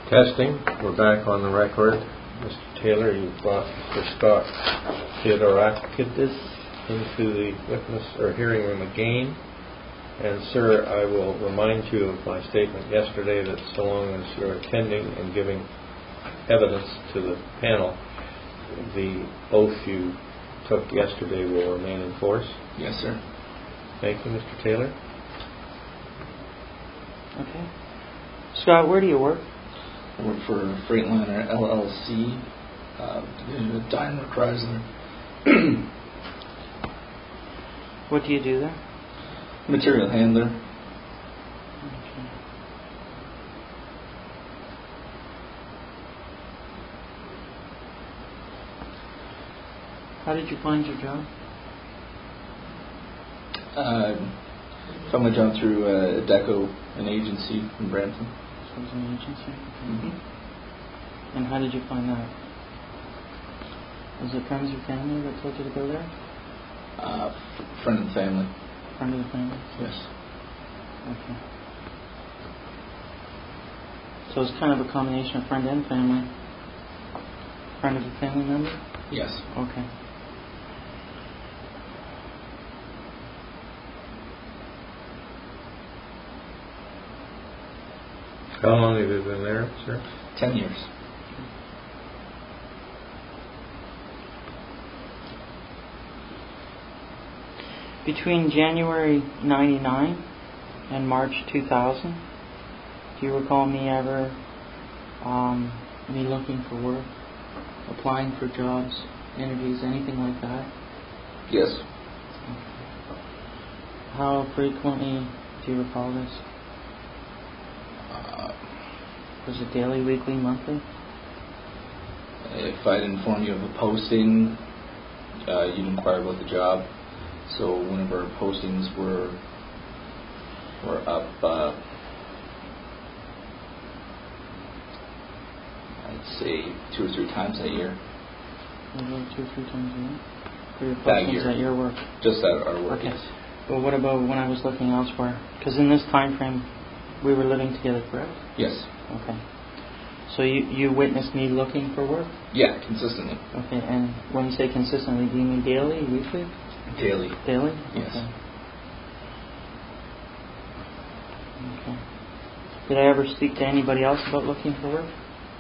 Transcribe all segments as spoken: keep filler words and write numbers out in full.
Testing. We're back on the record. Mister Taylor, you've brought Mister Scott Theodorakis into the witness or hearing room again. And sir, I will remind you of my statement yesterday that so long as you're attending and giving evidence to the panel, the oath you took yesterday will remain in force. Yes, sir. Thank you, Mister Taylor. Okay. Scott, where do you work? I work for Freightliner L L C, uh, division of Daimler Chrysler. What do you do there? Material handler. Okay. How did you find your job? Uh, found my job through uh, Deco, an agency in Brampton. So it was an agency? Okay. Mm-hmm. And how did you find that? Was it friends or family that told you to go there? Uh, f- friend of the family. Friend of the family? Yes. Okay. So it's kind of a combination of friend and family. Friend of a family member? Yes. Okay. How long have you been there, sir? Ten years. Between January ninety-nine and March two thousand, do you recall me ever, um, me looking for work, applying for jobs, interviews, anything like that? Yes. How frequently do you recall this? Uh, Was it daily, weekly, monthly? if I'd inform you of a posting, uh, you'd inquire about the job. So whenever our postings were were up, uh, I'd say two or three times that year. Maybe two or three times a year? For your That postings year. at your work? Just at our work. Okay. Yes. Well, what about when I was looking elsewhere? Because in this time frame, we were living together, correct? Yes. Okay. So you, you witnessed me looking for work? Yeah, consistently. Okay, and when you say consistently, do you mean daily, weekly? Daily. Daily? Yes. Okay. Okay. Did I ever speak to anybody else about looking for work?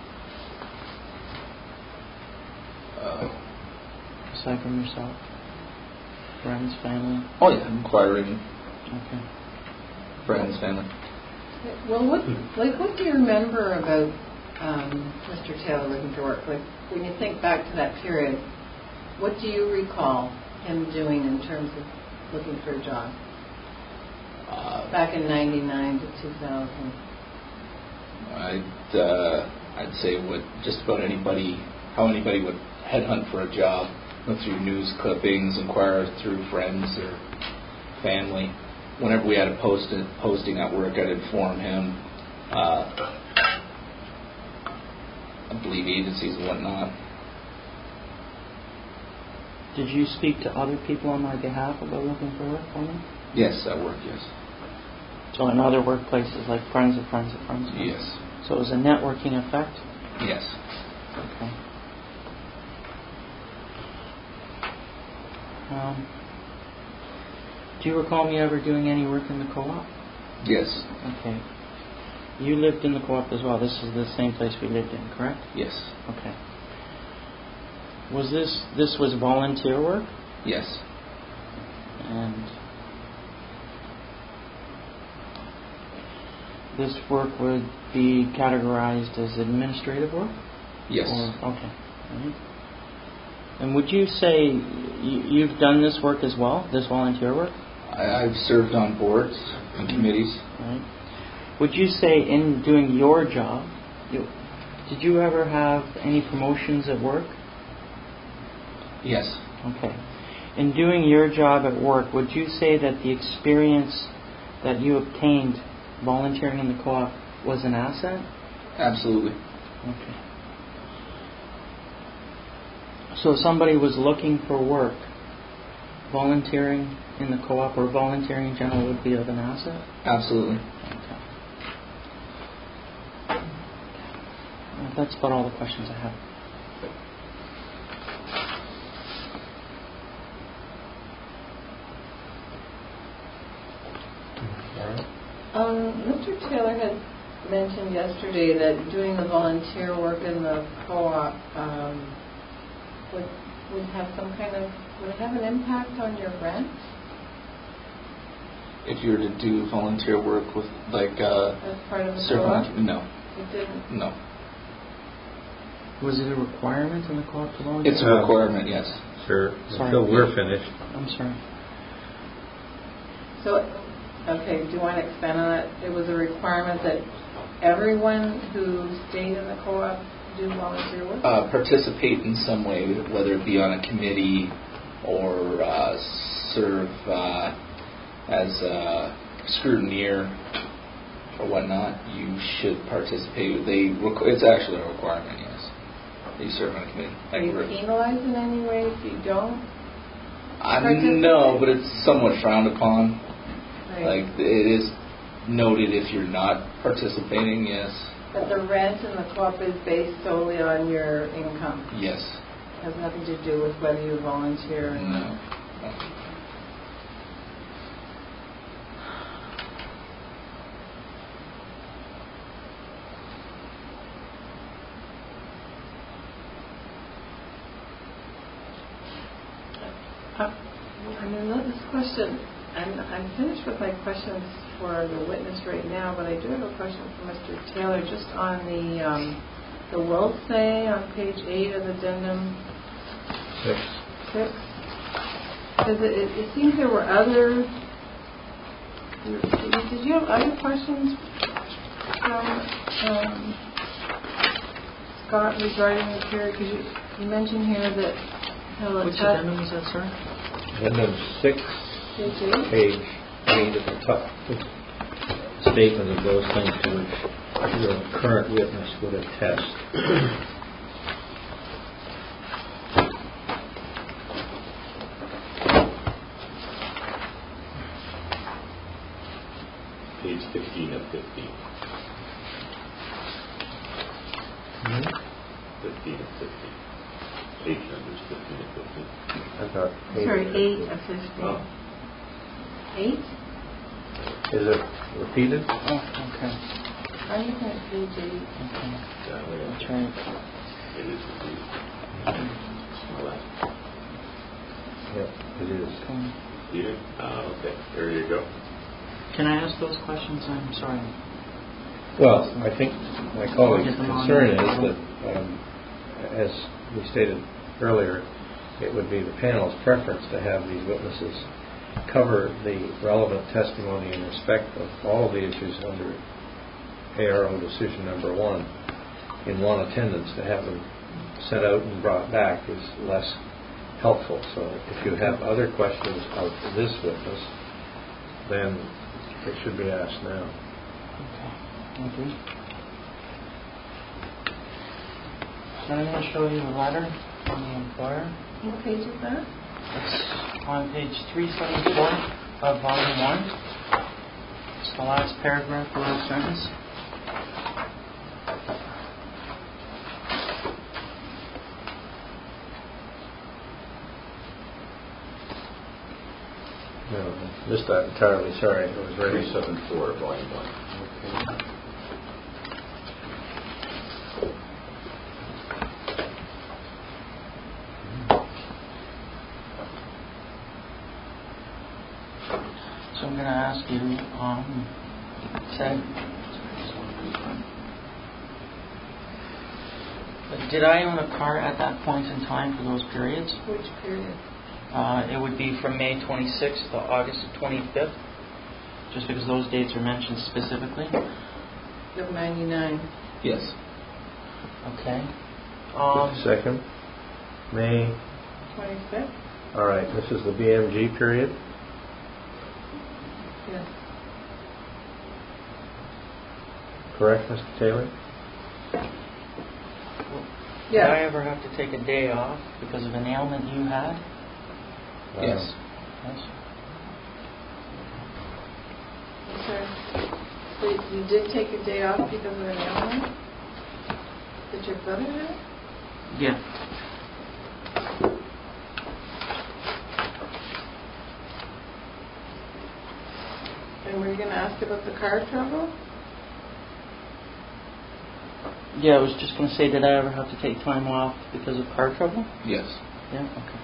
Uh, Aside from yourself? Friends, family? oh yeah, inquiring. Okay. Friends, family. Well, what like what do you remember about um, Mister Taylor looking for work? Like when you think back to that period, what do you recall him doing in terms of looking for a job? Uh, Back in ninety-nine to two thousand. I'd uh, I'd say what just about anybody, how anybody would headhunt for a job, look through news clippings, inquire through friends or family. Whenever we had a posted posting at work, I'd inform him. Uh, I believe agencies and whatnot. Did you speak to other people on my behalf about looking for work for me? Yes, at work. Yes. So in other workplaces, like friends of friends of friends? Yes. So it was a networking effect? Yes. Okay. Um, do you recall me ever doing any work in the co-op? Yes. Okay. You lived in the co-op as well. This is the same place we lived in, correct? Yes. Okay. Was this, this was volunteer work? Yes. And this work would be categorized as administrative work? Yes. Or, okay. All right. And would you say you, you've done this work as well, this volunteer work? I, I've served on boards and committees. Right. Would you say in doing your job, you, did you ever have any promotions at work? Yes. Okay. In doing your job at work, would you say that the experience that you obtained volunteering in the co-op was an asset? Absolutely. Okay. So if somebody was looking for work, volunteering in the co-op or volunteering in general would be of an asset? Absolutely. Okay. that's about all the questions I have. All right. Um, Mister Taylor had mentioned yesterday that doing the volunteer work in the co-op um, would would have some kind of would it have an impact on your rent? If you were to do volunteer work with like uh, As part of the certain, co-op? no, It didn't. no, Was it a requirement in the co-op to volunteer? it's a requirement. Yes. Sure. Sorry. Until we're finished. I'm sorry. So, okay, do you want to expand on that? It was a requirement that everyone who stayed in the co-op do volunteer work? Uh, participate in some way, whether it be on a committee or uh, serve uh, as a scrutineer or whatnot. You should participate. They requ- it's actually a requirement. Yes, you serve on a committee. Are you penalized in any way if you don't? I no, but it's somewhat frowned upon. Right. Like it is noted if you're not participating. Yes. But the rent in the co-op is based solely on your income. Yes. It has nothing to do with whether you volunteer or not. No. Uh, I mean, this question, I'm, I'm finished with my questions for the witness right now, but I do have a question for Mister Taylor just on the um, the will say on page eight of the addendum Six. six. Because it, it, it seems there were other. Did you have other questions from um, Scott regarding the period? Because you, you mentioned here that he'll Which attest- addendum is that, sir? Addendum six, Page eight? page eight at the top. Statement of those things to which your current witness would attest. Page fifteen of fifteen. Hmm? fifteen of fifteen. Page numbers fifteen of fifteen. I thought eight. Sorry, eight of fifteen. Oh. Eight? Is it repeated? Oh, okay. I'm looking at page eight. Okay. Yeah, we That's have- right. It is repeated. Small last. Yeah, it is. Okay. Repeated? Ah, okay. There you go. Can I ask those questions? I'm sorry. Well, I think my colleague's Get them on concern is there. that, um, as we stated earlier, it would be the panel's preference to have these witnesses cover the relevant testimony in respect of all of the issues under A R O decision number one in one attendance. To have them sent out and brought back is less helpful. So if you have other questions of this witness, then they should be asked now. Okay. Thank you. So I'm going to show you a letter from the employer. What page is that? It's on page three seventy-four of volume one. It's the last paragraph of the sentence. No, missed that entirely. Sorry, I was ready. three seventy-four, volume one. So I'm going to ask you, um, said, did I own a car at that point in time for those periods? Which period? Uh, it would be from May twenty-sixth to August twenty-fifth, just because those dates are mentioned specifically. Of ninety-nine. Yes. Okay. Um, Second, May. twenty-fifth? All right, this is the B M G period. Yes. Correct, Mister Taylor? Did I ever have to take a day off because of an ailment you had? Yes. Yes. Okay. So you did take a day off because of an ailment? That that your brother had it? Yeah. And were you going to ask about the car trouble? Yeah, I was just going to say, did I ever have to take time off because of car trouble? Yes. Yeah, okay.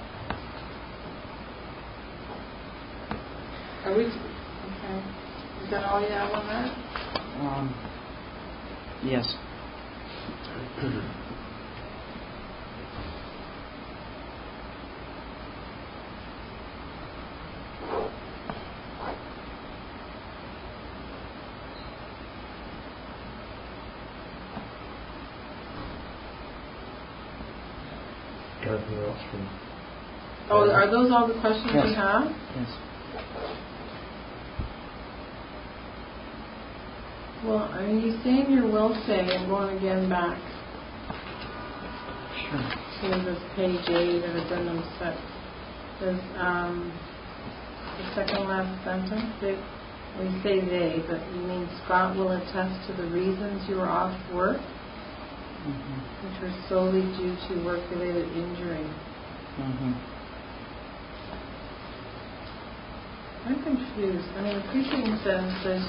Are we, okay. Is that all you have on that? Um, yes. Anything else from? Oh, are those all the questions Yes. you have? Yes. Well, are you saying your will say, I'm going again back Sure. to this page eight of addendum six, is um, the second last sentence, they, we say they, but you mean Scott will attest to the reasons you were off work, Mm-hmm. which were solely due to work-related injury. Mm-hmm. I'm confused. I mean, the preceding sentence says,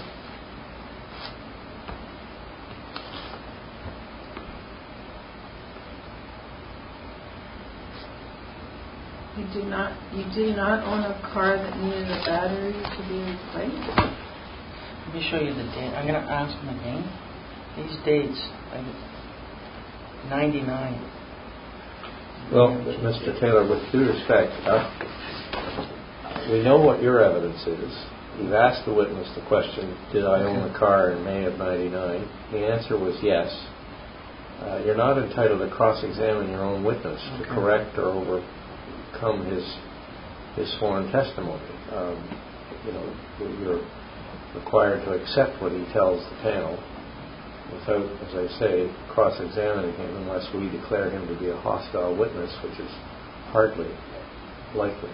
you do not you did not own a car that needed a battery to be replaced? Let me show you the date. I'm going to ask him again. These dates, I- ninety-nine. Well, Mister Taylor, with due respect, uh, we know what your evidence is. You've asked the witness the question, did I own the car in May of ninety-nine? The answer was yes. Uh, you're not entitled to cross-examine your own witness to Okay. correct or overcome his his sworn testimony. Um, you know, you're required to accept what he tells the panel without, as I say, cross-examining him unless we declare him to be a hostile witness, which is hardly likely.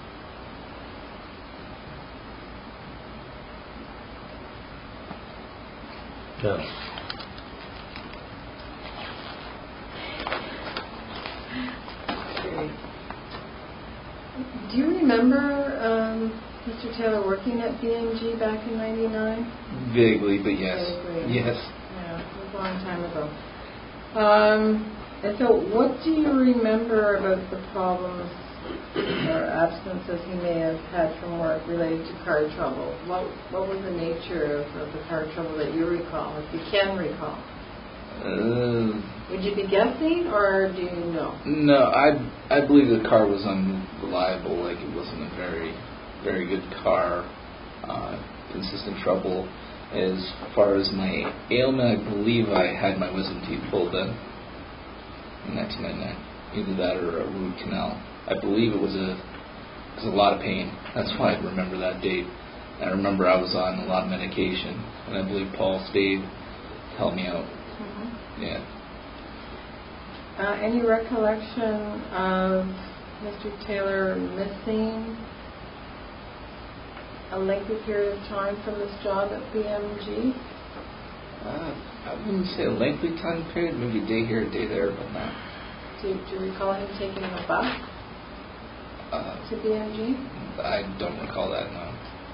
No. Do you remember, um, Mister Taylor, working at B M G back in ninety-nine? Vaguely, but yes. Vaguely. Yes. Yeah, it was a long time ago. Um, and so what do you remember about the problems or absences he may have had from work related to car trouble? What what was the nature of, of the car trouble that you recall, if you can recall? Uh, Would you be guessing, or do you know? no, I I believe the car was unreliable. Like it wasn't a very very good car. Uh, consistent trouble. As far as my ailment, I believe I had my wisdom teeth pulled in in nineteen ninety-nine. Either that or a root canal. I believe it was a it was a lot of pain. That's why I remember that date. I remember I was on a lot of medication, and I believe Paul Spade helped me out. Mm-hmm. Yeah. Uh, any recollection of Mister Taylor missing a lengthy period of time from this job at B M G? Uh, I wouldn't say a lengthy time period, maybe a day here, a day there, but not. Do, do you recall him taking a bus Uh, to B M G? I don't recall that, no.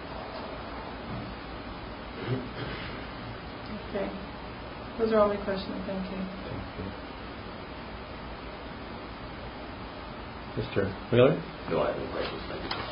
Okay. Those are all my questions. Thank you. Thank you. Mister Wheeler? No, I have no questions. Thank you.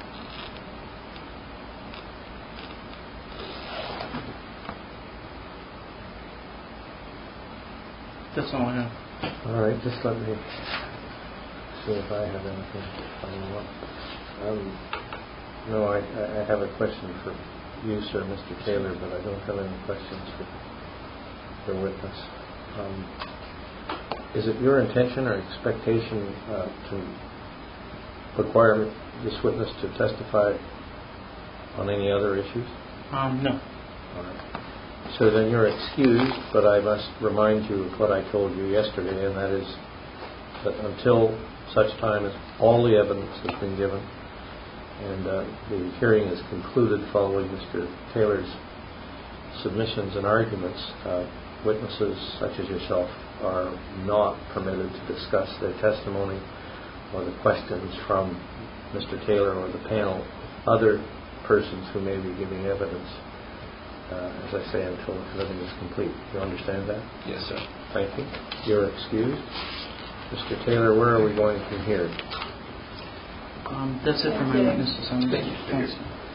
That's all I have. All right, just let me see if I have anything to follow up. Um, no, I, I have a question for you, sir, Mister Taylor, but I don't have any questions for the witness. Um, is it your intention or expectation uh, to require this witness to testify on any other issues? Um, no. All right. So then you're excused, but I must remind you of what I told you yesterday, and that is that until such time as all the evidence has been given and uh, the hearing is concluded following Mister Taylor's submissions and arguments, uh, witnesses such as yourself are not permitted to discuss their testimony or the questions from Mister Taylor or the panel with other persons who may be giving evidence, uh, as I say, until everything is complete. You understand that? Yes, sir. Thank you. You're excused. Mister Taylor, where are we going from here? Um, that's it for my witnesses on this. Thank you. Thanks.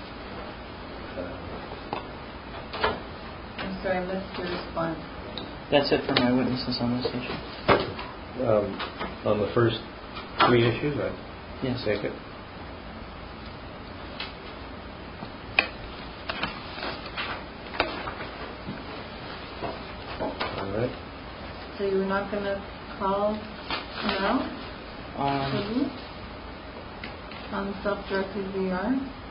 I'm sorry, I missed your response. That's it for my witnesses on this issue. Um, on the first three issues, I Yes. take it. All right. So you were not going to call now? Um, Mhm. On self-directed V R?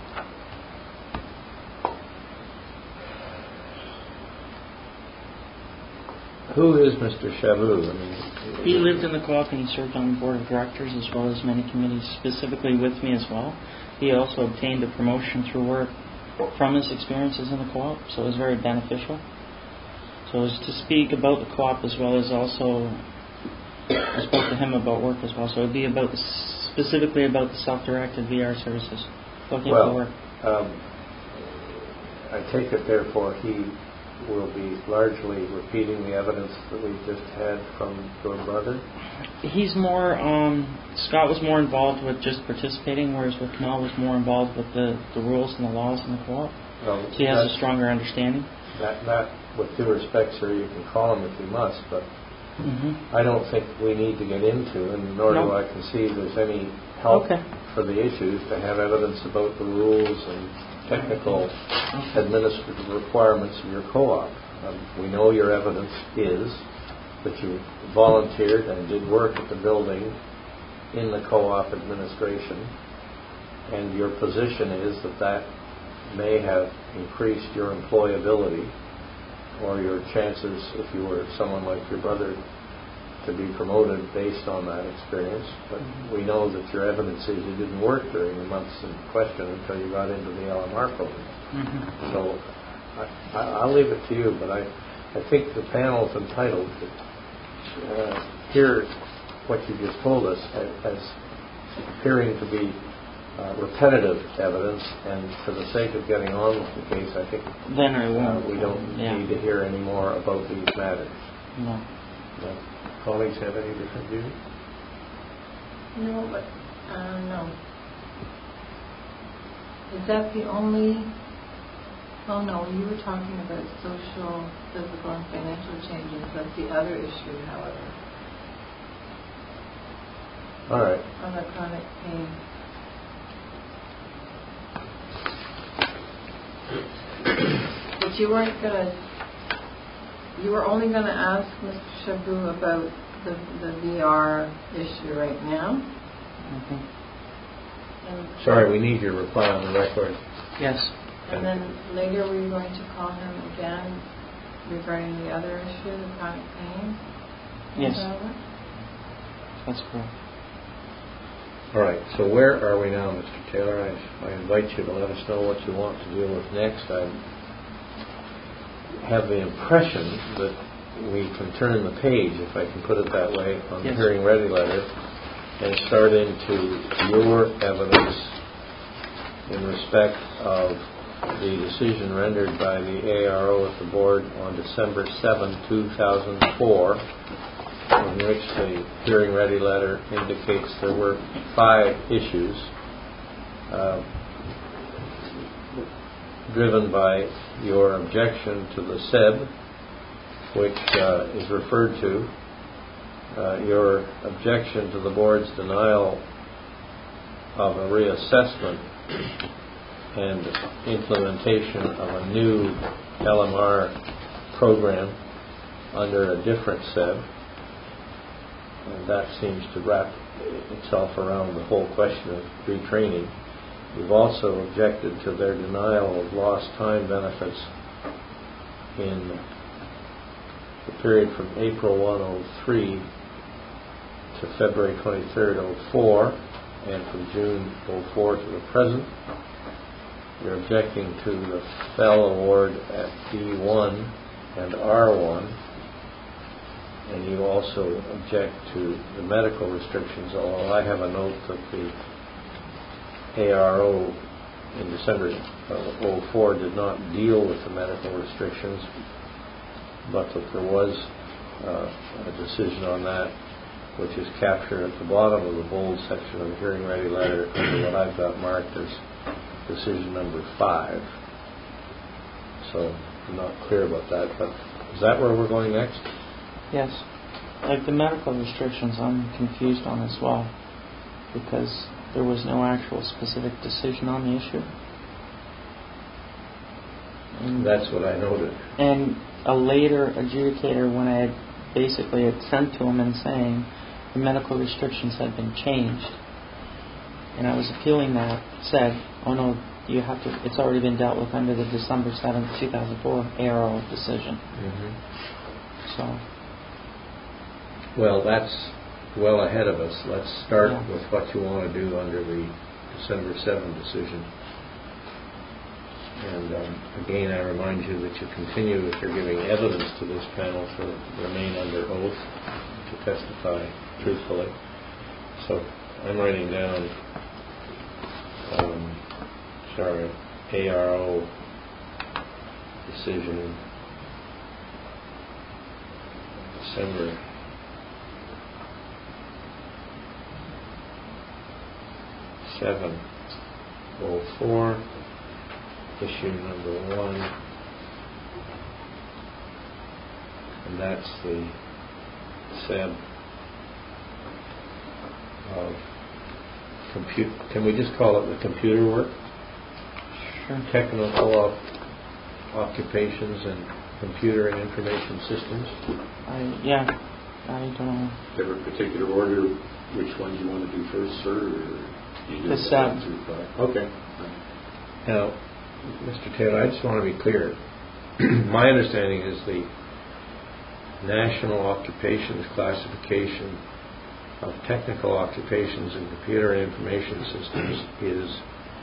Who is Mister Chabot? I mean, he lived in the co-op and he served on the board of directors as well as many committees, specifically with me as well. He also obtained a promotion through work from his experiences in the co-op, so it was very beneficial. So it was to speak about the co-op as well as also I spoke to him about work as well. So it would be about the, specifically about the self-directed V R services. Looking well, for work. Um, I take it, therefore, he will be largely repeating the evidence that we just had from your brother? He's more, um, Scott was more involved with just participating, whereas with Mel was more involved with the, the rules and the laws in the co-op. Well, so he has a stronger understanding. That, that, with due respect, sir, you can call him if you must, but mm-hmm. I don't think we need to get into, and nor no. do I conceive there's any help okay. for the issues to have evidence about the rules and technical okay. administrative requirements of your co-op. Um, we know your evidence is that you volunteered and did work at the building in the co-op administration, and your position is that that may have increased your employability or your chances, if you were someone like your brother, to be promoted based on that experience. But mm-hmm. we know that your evidence is you didn't work during the months in question until you got into the L M R program. Mm-hmm. So I, I'll leave it to you, but I, I think the panel is entitled to uh, hear what you just told us as, as appearing to be uh, repetitive evidence, and for the sake of getting on with the case, I think then I won't. Uh, we don't yeah. need to hear any more about these matters. No. No. Colleagues have any different views? No, but uh, no. Is that the only? Oh no, you were talking about social, physical, and financial changes. That's the other issue, however. All right. On the chronic pain. But you weren't gonna. You were only going to ask Mister Chabot about the, the V R issue right now. Mm-hmm. And Sorry, we need your reply on the record. Yes. And then later were you going to call him again regarding the other issue, the chronic pain? Yes. That That's correct. All right, so where are we now, Mister Taylor? I, I invite you to let us know what you want to deal with next. I have the impression that we can turn the page, if I can put it that way, on yes. the hearing ready letter and start into your evidence in respect of the decision rendered by the A R O at the board on December seventh, two thousand four, in which the hearing ready letter indicates there were five issues uh, driven by your objection to the S E B, which uh, is referred to, uh, your objection to the board's denial of a reassessment and implementation of a new L M R program under a different S E B. And that seems to wrap itself around the whole question of retraining. You've also objected to their denial of lost time benefits in the period from April first, oh three to February twenty-third, oh four, and from June oh four to the present. You're objecting to the F E L L award at B one and R one and you also object to the medical restrictions, although I have a note that the A R O in December of oh four did not deal with the medical restrictions, but that there was uh, a decision on that, which is captured at the bottom of the bold section of the hearing ready letter under what I've got marked as decision number five. So I'm not clear about that, but is that where we're going next? Yes. Like the medical restrictions, I'm confused on as well, because there was no actual specific decision on the issue. And That's what I noted. And a later adjudicator, when I had basically had sent to him and saying the medical restrictions had been changed, and I was appealing that, said, oh no, you have to, it's already been dealt with under the December seventh, two thousand four A R O decision. Mm-hmm. So. Well, that's well ahead of us. Let's start Yeah. with what you want to do under the December seventh decision. And um, again, I remind you that you continue, if you're giving evidence to this panel, to remain under oath to testify truthfully. So I'm writing down, um, sorry, A R O decision December seven oh four, issue number one, and that's the S E B of compute. Can we just call it the computer work? Sure. Technical op- occupations and computer and information systems. I, yeah, I don't know. Do you have a particular order, which ones you want to do first, sir? Or you do The one seven. through five? Okay. Now, Mister Taylor, I just want to be clear. My understanding is the National Occupations Classification of Technical Occupations and Computer and Information Systems is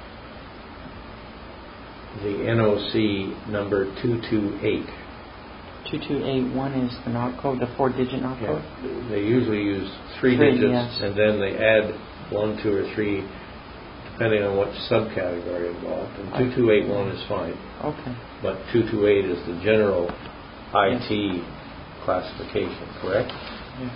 the N O C number two two eight. two two eight one is the knock code, the four-digit knock code? Yeah. They usually use three, Three, digits, yes. and then they add one, two, or three, depending on what subcategory involved. And two two eight one is fine. Okay. But two two eight is the general I T yes. classification, correct? Yes.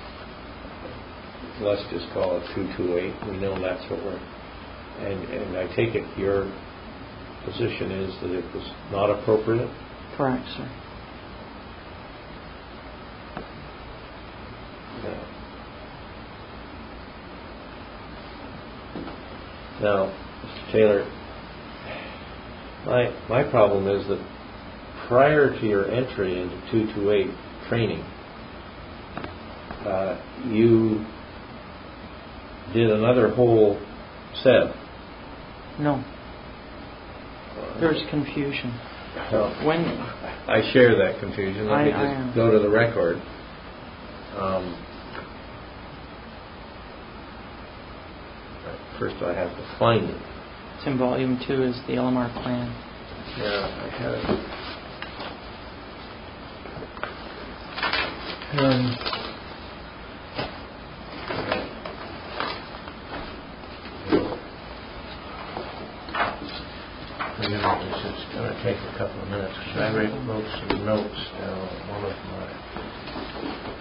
Let's just call it two two eight. We know that's what we're... And, and I take it your position is that it was not appropriate? Correct, sir. No. Now, Mister Taylor, my my problem is that prior to your entry into two two eight training, uh, you did another whole set. No. There's confusion. Well, when I share that confusion. Let I, me just I, go to the record. Um, first, I have to find it. It's in volume two is the L M R plan. Yeah, I had it. Um, It's going to take a couple of minutes because I wrote wrote some notes down on one of my.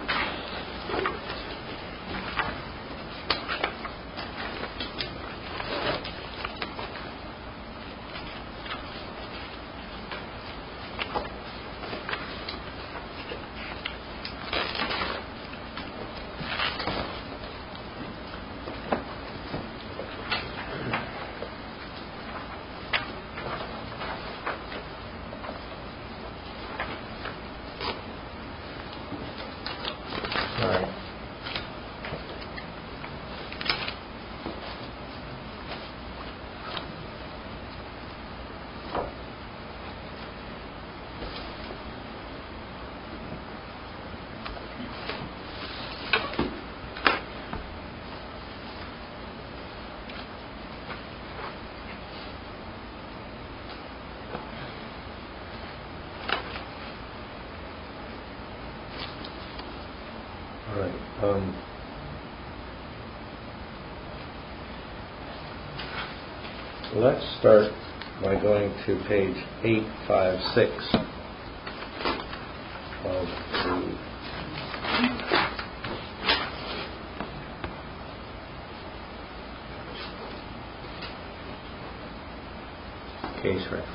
All right. Um, let's start by going to page eight five six of the case record.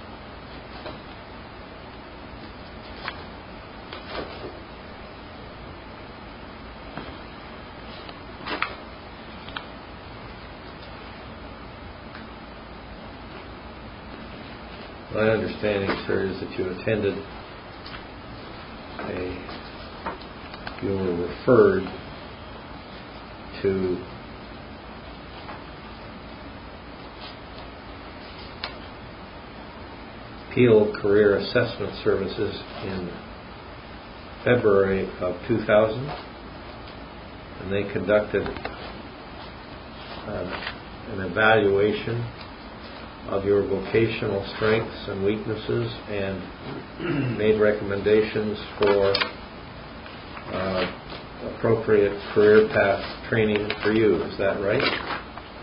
My understanding, sir, is that you attended a, you were referred to Peel Career Assessment Services in February of two thousand, and they conducted uh, an evaluation of your vocational strengths and weaknesses and made recommendations for uh, appropriate career path training for you. Is that right?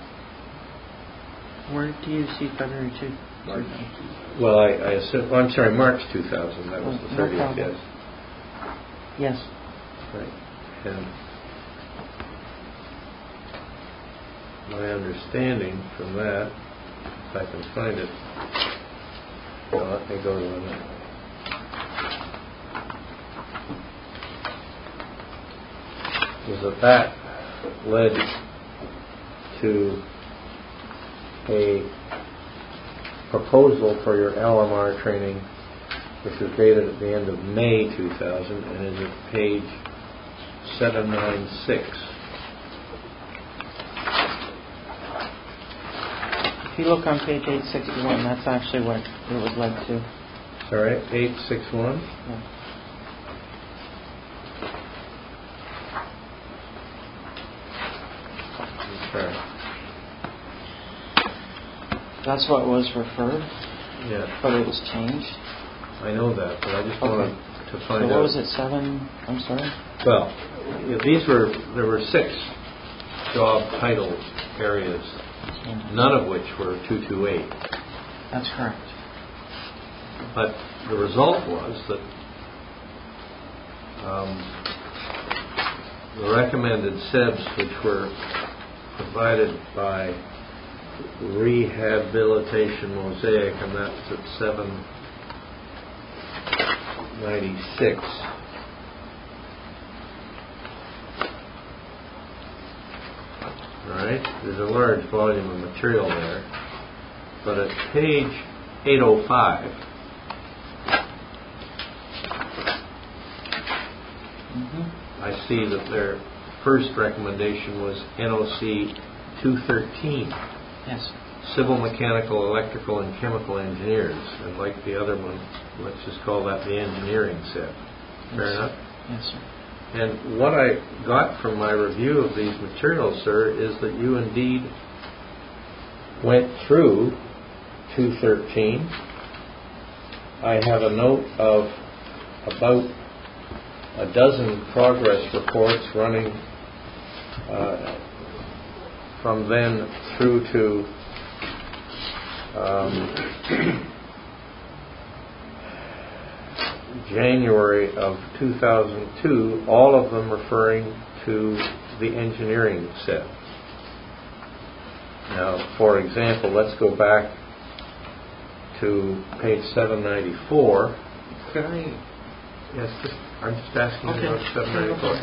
Where do you see February two? March. Well, I, I assume, oh, I'm sorry, March two thousand. That was Oh, the no thirtieth, problem. yes. Yes. Right. And my understanding from that, if I can find it, well, let me go to it. Is that that led to a proposal for your L M R training, which was dated at the end of May two thousand and is at page seven ninety-six. If you look on page eight sixty-one, that's actually what it was led to. Sorry, eight sixty-one? Yeah. Sorry. That's what was referred, Yeah, but it was changed. I know that, but I just Okay. wanted to So find what out. was it, seven, I'm sorry? Well, yeah, these were, there were six job title areas, none of which were two twenty-eight. That's correct. But the result was that um, the recommended S E Bs, which were provided by Rehabilitation Mosaic, and that's at seven ninety-six. All right, there's a large volume of material there, but at page eight oh five, Mm-hmm. I see that their first recommendation was N O C two thirteen, Yes. Civil, Mechanical, Electrical, and Chemical Engineers. And like the other one, let's just call that the engineering S E B. Fair Yes. enough? Yes, sir. And what I got from my review of these materials, sir, is that you indeed went through two thirteen. I have a note of about a dozen progress reports running uh, from then through to um, January of two thousand two, all of them referring to the engineering S E B. Now, for example, let's go back to page seven ninety-four. Could I? Yes, just, I'm just asking Okay. about seven ninety-four.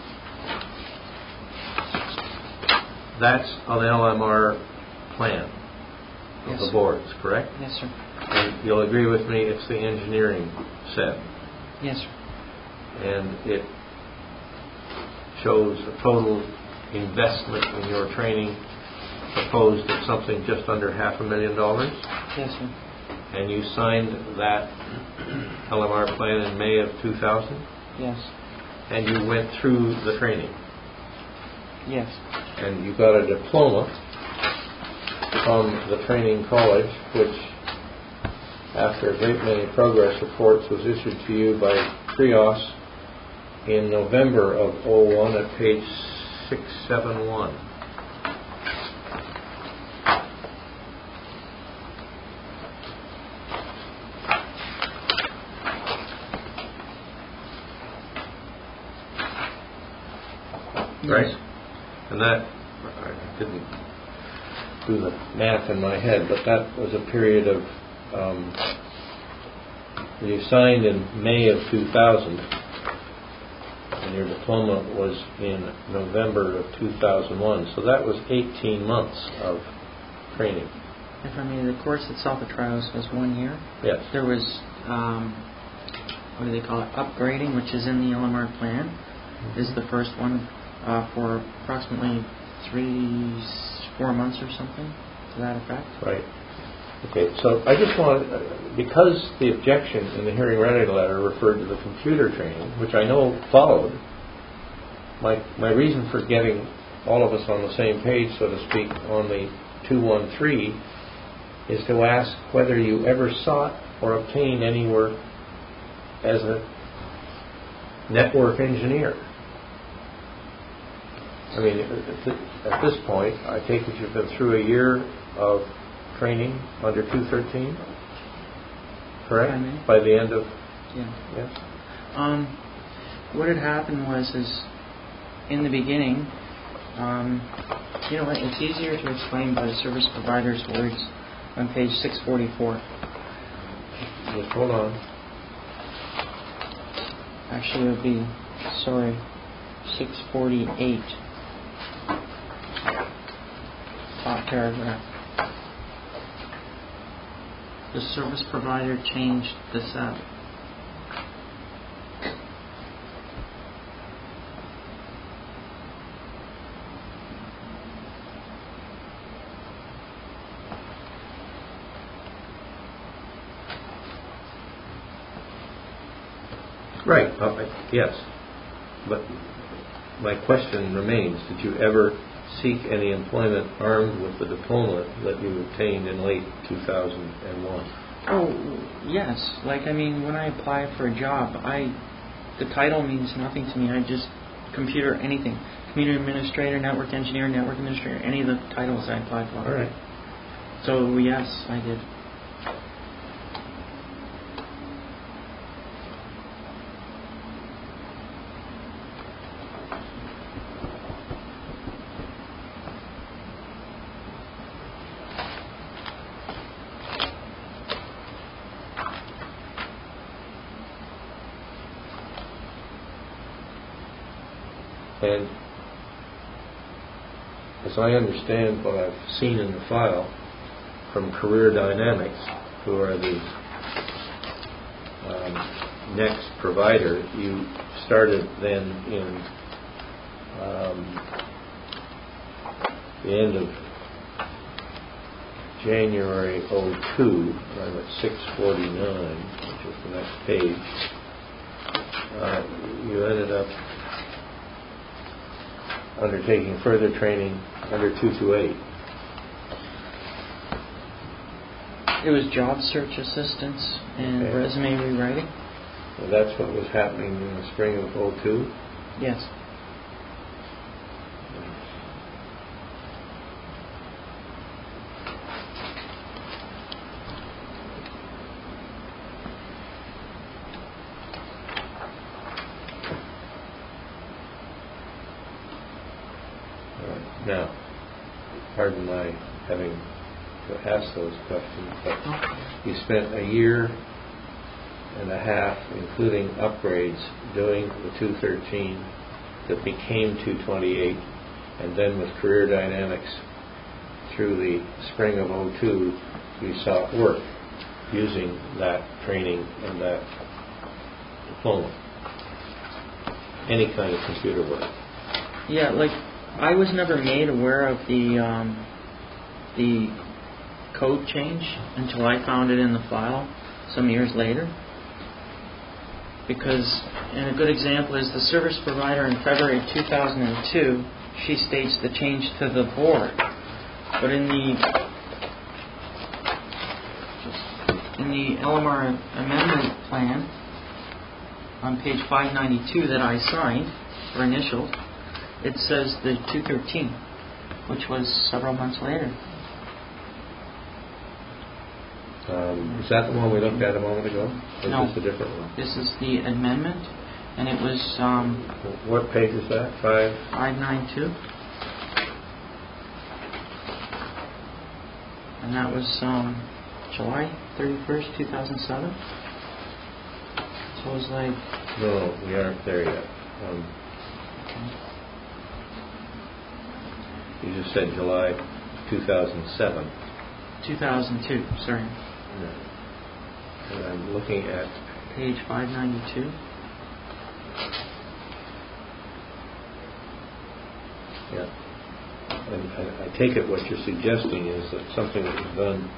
That's an L M R plan of Yes, the sir. boards, correct? Yes, sir. And you'll agree with me, it's the engineering S E B. Yes, sir. And it shows a total investment in your training proposed at something just under half a million dollars. Yes, sir. And you signed that L M R plan in May of two thousand, Yes. and you went through the training. Yes. And you got a diploma from the training college, which, after a great many progress reports, was issued to you by Trios in November of oh one at page six seventy-one. Right? And that, I didn't do the math in my head, but that was a period of, um, you signed in May of two thousand, and your diploma was in November of two thousand one, so that was eighteen months of training. If I may, the course itself at Trios was one year. Yes. There was, um, what do they call it, upgrading, which is in the L M R plan, mm-hmm. is the first one. Uh, for approximately three, four months or something to that effect. Right. Okay, so I just want, uh, because the objection in the hearing ready letter referred to the computer training, which I know followed, my my reason for getting all of us on the same page, so to speak, on the two one three is to ask whether you ever sought or obtained any work as a network engineer. I mean, at this point, I take it you've been through a year of training under two thirteen, correct? I mean, By the end of... Yeah. Yes? Um, what had happened was, is in the beginning, um, you know what, it's easier to explain by the service provider's words on page six forty-four. Just hold on. Actually, it would be, sorry, six forty-eight. Top paragraph. The service provider changed this out. Right. Uh, yes. But my question remains, did you ever seek any employment armed with the diploma that you obtained in late two thousand one? Oh, yes. Like, I mean, when I apply for a job, I the title means nothing to me. I just computer anything. Community administrator, network engineer, network administrator, any of the titles I applied for. All right. So, yes, I did. And as I understand what I've seen in the file from Career Dynamics, who are the um, next provider, you started then in um, the end of January oh two. I'm at six forty-nine, which is the next page. Uh, you ended up undertaking further training under two twenty-eight. It was job search assistance and Okay. resume rewriting. So that's what was happening in the spring of oh two? Yes. Now, pardon my having to ask those questions, but you spent a year and a half, including upgrades, doing the two thirteen that became two twenty-eight, and then with Career Dynamics through the spring of oh two, you sought work using that training and that diploma. Any kind of computer work. Yeah, like, I was never made aware of the um, the code change until I found it in the file some years later. Because, and a good example is the service provider in February two thousand two, she states the change to the board. But in the in the L M R amendment plan, on page five ninety-two that I signed, or initialed, it says the two thirteen, which was several months later. Um, is that the one we looked at a moment ago? Or No. is this a different one? This is the amendment, and it was um, What page is that? Five? five ninety-two. And that was um, July thirty-first, two thousand seven. So it was like... No, we aren't there yet. Um, you just said July two thousand seven. two thousand two, sorry. And I'm looking at Page five ninety-two. yeah. And I, I take it what you're suggesting is that something that was done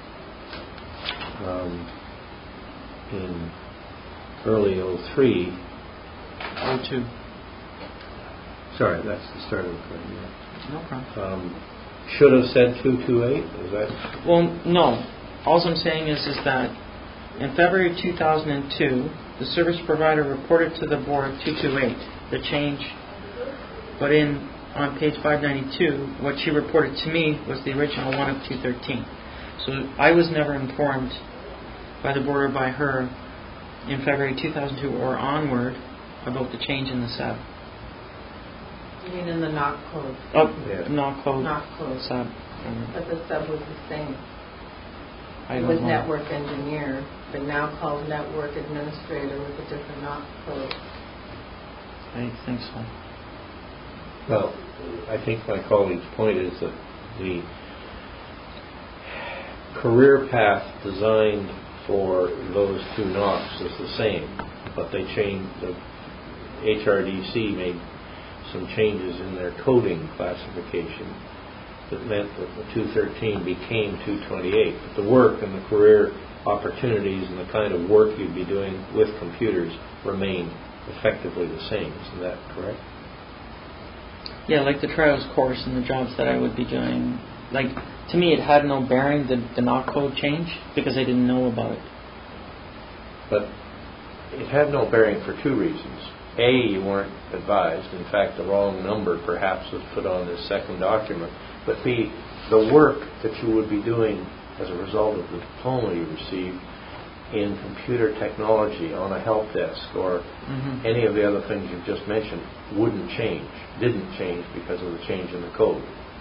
um, in early oh three. oh two. Sorry, that's the start of the current year. No problem. Um, should have said two twenty-eight. Is that? Well, no. All I'm saying is, is that in February two thousand two, the service provider reported to the board two twenty-eight, the change. But in on page five ninety-two, what she reported to me was the original one of two thirteen. So I was never informed by the board or by her in February two thousand two or onward about the change in the S E B. You mean in the N O C code? Oh, Yeah. not code. Not code. S E B. But the sub was the same. I It don't was know. network engineer, but now called network administrator with a different N O C code. I think so. Well, I think my colleague's point is that the career path designed for those two N O Cs is the same, but they changed. The H R D C made some changes in their coding classification that meant that the two thirteen became two twenty-eight. But the work and the career opportunities and the kind of work you'd be doing with computers remain effectively the same. Isn't that correct? Yeah, like the trials course and the jobs that I would be doing. Like, to me, it had no bearing, the, the N O C code change, because I didn't know about it. But it had no bearing for two reasons. A, you weren't advised. In fact, the wrong number perhaps was put on this second document. But B, the work that you would be doing as a result of the diploma you received in computer technology on a help desk or Mm-hmm. any of the other things you've just mentioned wouldn't change, didn't change because of the change in the code.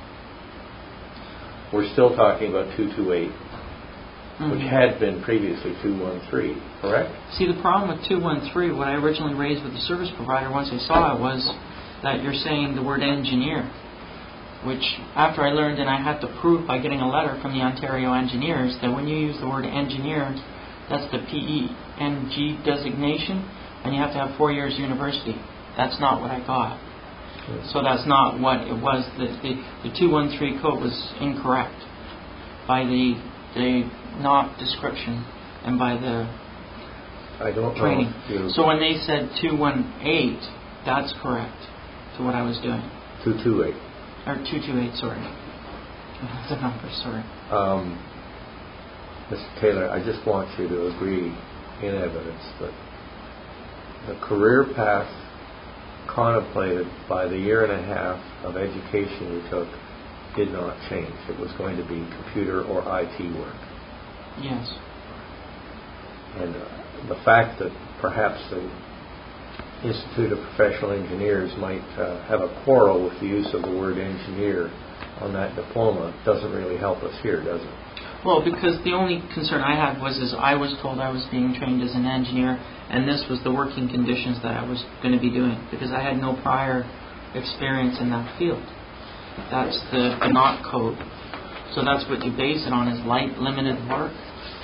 We're still talking about two twenty-eight, Mm-hmm. which had been previously two thirteen, correct? See, the problem with two thirteen, what I originally raised with the service provider once I saw it was that you're saying the word engineer, which after I learned and I had to prove by getting a letter from the Ontario Engineers that when you use the word engineer, that's the P E N G designation, and you have to have four years university. That's not what I got. So that's not what it was. The, the, the two thirteen code was incorrect by the, the N O C description and by the I don't training. know. So when they said two eighteen, that's correct to what I was doing. two twenty-eight. Or two twenty-eight, sorry. The number, sorry. Um, Mister Taylor, I just want you to agree in evidence that the career path contemplated by the year and a half of education you took did not change. It was going to be computer or I T work. Yes. And uh, the fact that perhaps the Institute of Professional Engineers might uh, have a quarrel with the use of the word engineer on that diploma doesn't really help us here, does it? Well, because the only concern I had was is I was told I was being trained as an engineer, and this was the working conditions that I was going to be doing, because I had no prior experience in that field. That's the, the N O C code. So that's what you base it on, is light, limited work.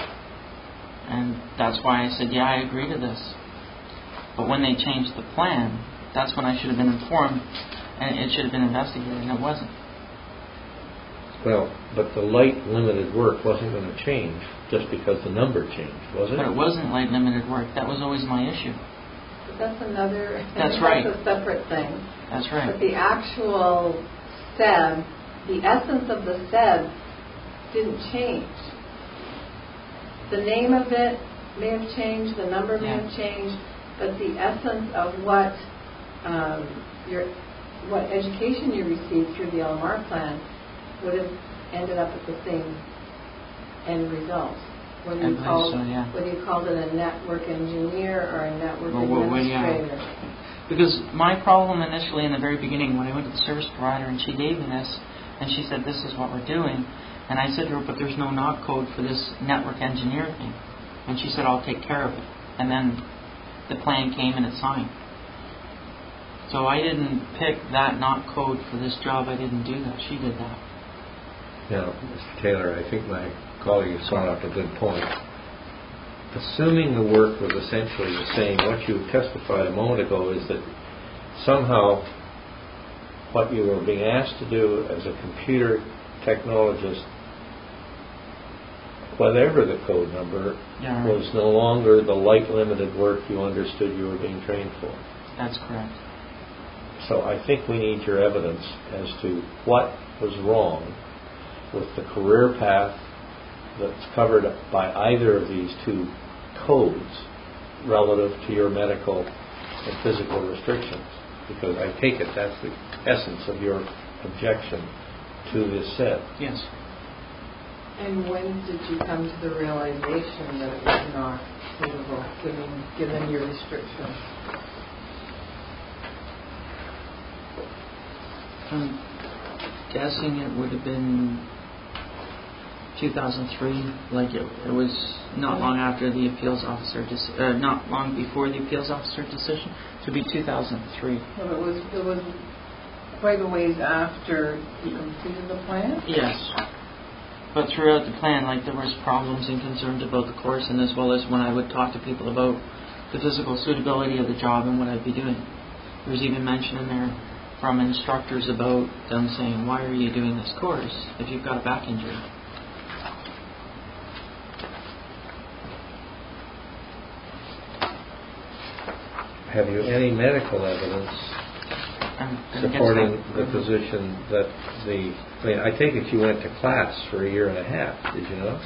And that's why I said, yeah, I agree to this. But when they changed the plan, that's when I should have been informed, and it should have been investigated, and it wasn't. Well, but the light limited work wasn't going to change just because the number changed, was it? But it wasn't light limited work. That was always my issue. But that's another, That's right. That's a separate thing. That's right. But the actual S E B, the essence of the S E B didn't change. The name of it may have changed, the number may Yeah. have changed, but the essence of what um, your what education you received through the L M R plan would have ended up at the same end result. Whether I you believe called so, yeah. whether you called it a network engineer or a network Well, well, well, yeah. administrator. Because my problem initially in the very beginning, when I went to the service provider and she gave me this, and she said, this is what we're doing, and I said to her, but there's no knock code for this network engineer thing. And she said, I'll take care of it. And then the plan came and it's signed. So I didn't pick that knock code for this job. I didn't do that. She did that. Now, Mister Taylor, I think my colleague has brought up a good point. Assuming the work was essentially the same, what you testified a moment ago is that somehow what you were being asked to do as a computer technologist, whatever the code number, Yeah, right. was no longer the light limited work you understood you were being trained for. That's correct. So I think we need your evidence as to what was wrong with the career path that's covered by either of these two codes relative to your medical and physical restrictions. Because I take it that's the essence of your objection to this set. Yes. And when did you come to the realization that it was not suitable, given given your restrictions? I'm guessing it would have been two thousand three. Like it, it was not long after the appeals officer, dec- uh, not long before the appeals officer decision. It would be two thousand three. Well, it was it was quite a ways after you completed the plan. Yes. But throughout the plan, like there was problems and concerns about the course, and as well as when I would talk to people about the physical suitability of the job and what I'd be doing. There was even mention in there from instructors about them saying, why are you doing this course if you've got a back injury? Have you any medical evidence I'm, I'm supporting against the that. position that the... I mean, I take it you went to class for a year and a half, did you not?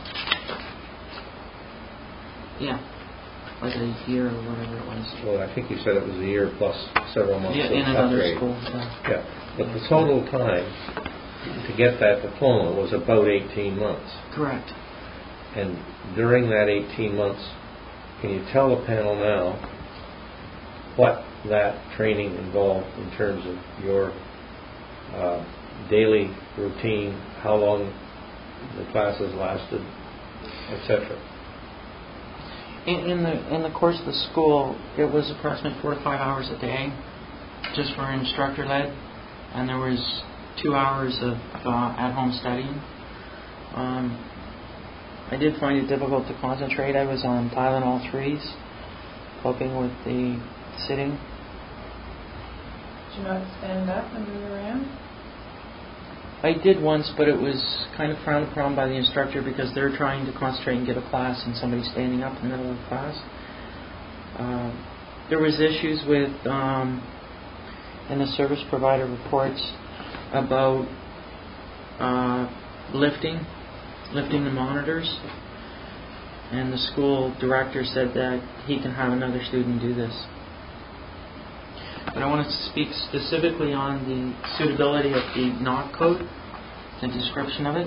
Yeah. Like a year or whatever it was. Well, I think you said it was a year plus several months Yeah, of in another upgrade. school. Yeah. Yeah, but the total time to get that diploma was about eighteen months. Correct. And during that eighteen months, can you tell the panel now what that training involved in terms of your uh, daily routine, how long the classes lasted, et cetera? In, in the in the course of the school, it was approximately four to five hours a day, just for instructor led, and there was two hours of uh, at home studying. Um, I did find it difficult to concentrate. I was on Tylenol threes, coping with the sitting. Did you not stand up and move around? I did once, but it was kind of frowned upon by the instructor because they're trying to concentrate and give a class and somebody's standing up in the middle of the class. Uh, there was issues with, um, in the service provider reports, about uh, lifting, lifting the monitors. And the school director said that he can have another student do this. But I want to speak specifically on the suitability of the knock code, the description of it.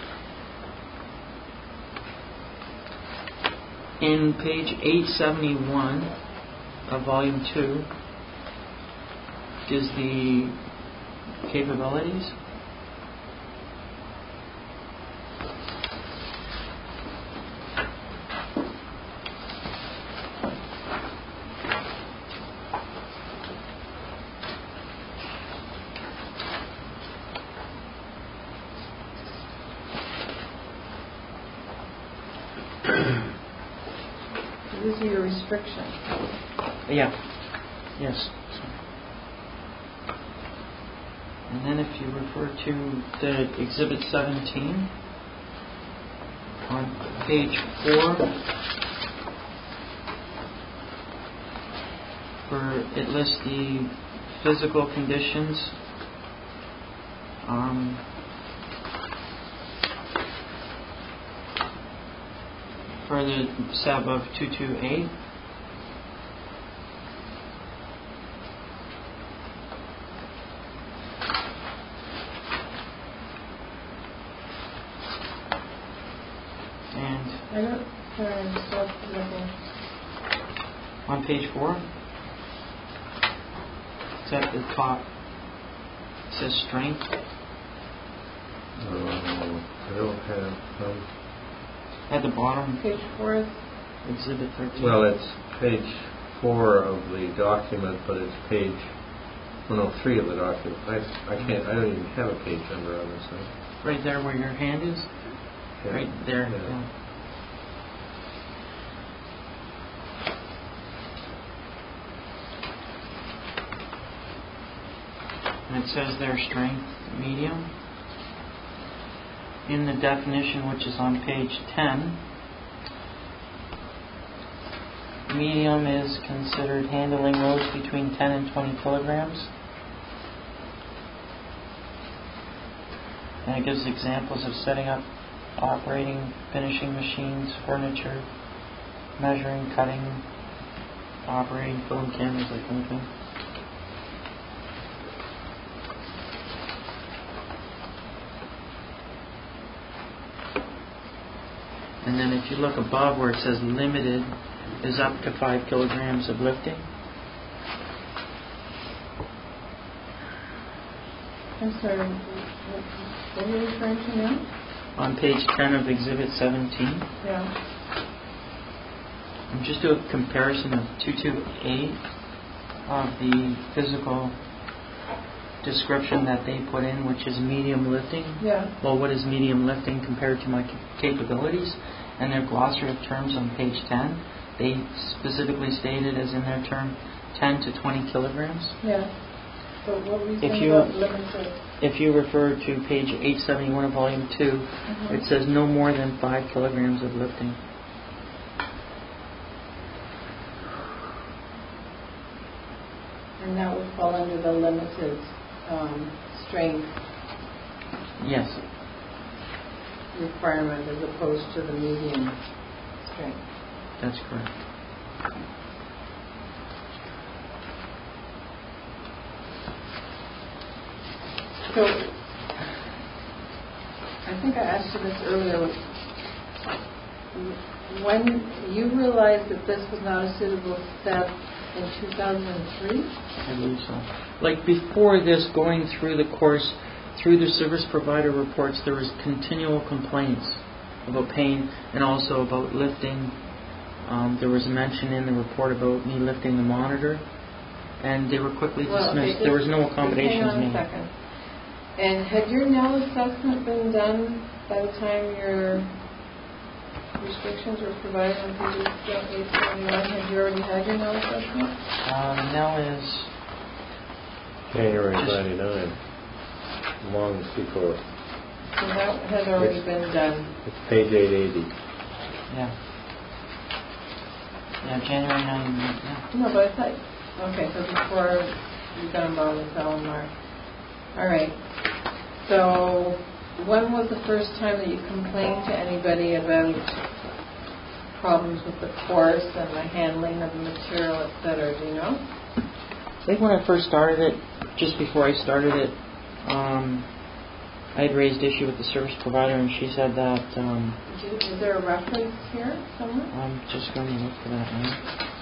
In page eight seventy-one of volume two is the capabilities. These are your restrictions. Yeah. Yes. And then if you refer to the Exhibit seventeen on page four, where it lists the physical conditions. Um, for the sub of two two eight. I don't, sorry, I'm still looking. On page four, it's at the top. It says strength. Um, I don't have. Um, At the bottom, Page four is, Exhibit thirteen. well, it's page four of the document, but it's page. Oh no, three of the document. I I can't. I don't even have a page number on this thing. Right there where your hand is? Yeah. Right there. Yeah. Yeah. And it says there strength medium. In the definition, which is on page ten, medium is considered handling loads between ten and twenty kilograms. And it gives examples of setting up, operating, finishing machines, furniture, measuring, cutting, operating film cameras, that kind of thing. And then if you look above where it says limited is up to five kilograms of lifting. I'm sorry, what, what are you referring to now? On page ten of Exhibit seventeen. Yeah. And just do a comparison of two twenty-eight of the physical description that they put in, which is medium lifting. Yeah. Well, what is medium lifting compared to my capabilities? And their glossary of terms on page ten, they specifically stated as in their term ten to twenty kilograms. Yeah. So what were you If saying you- about limited? If you refer to page eight seventy-one of volume two, Mhm. it says no more than five kilograms of lifting. And that would fall under the limited um, strength Yes. requirement as opposed to the medium strength. That's correct. So, I think I asked you this earlier. When you realized that this was not a suitable step in two thousand three? I believe so. Like before this, going through the course, through the service provider reports, there was continual complaints about pain and also about lifting. Um, there was a mention in the report about me lifting the monitor, and they were quickly Well, dismissed. okay, there was no just- accommodations just hang on made. a second. And had your N E L assessment been done by the time your restrictions were provided on pages eight seventy-one? Had you already had your N E L assessment? Um, now is January Just- ninety-nine. Long before. So that had already Yes. been done. It's page eight eighty. yeah, yeah, January ninth. Yeah. No, but I thought, okay, so before you done about with Elmar. All right. So when was the first time that you complained to anybody about problems with the course and the handling of the material, et cetera? Do you know? I think when I first started it, just before I started it, um, I had raised issue with the service provider, and she said that um, Did you, is there a reference here somewhere? I'm just going to look for that now.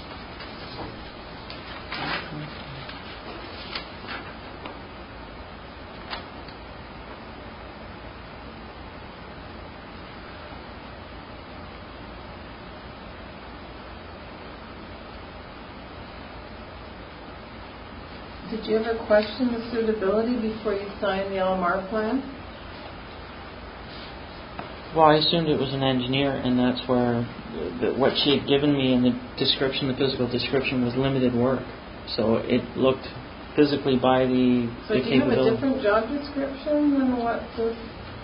Did you ever question the suitability before you signed the L M R plan? Well, I assumed it was an engineer, and that's where the, what she had given me in the description, the physical description, was limited work. So it looked physically by the, So the do you have a capability. different job description than what this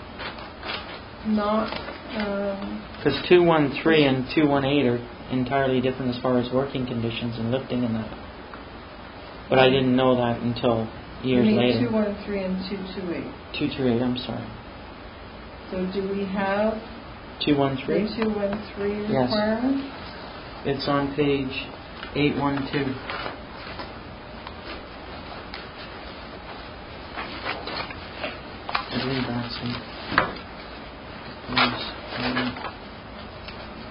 not? Um, Because two one three and two one eight are entirely different as far as working conditions and lifting and that. But I didn't know that until years you mean later. two one three and two two eight. two two eight, I'm sorry. So do we have two one the three? two one three Yes. requirement? It's on page eight one two. I believe that's it. Yes. Um,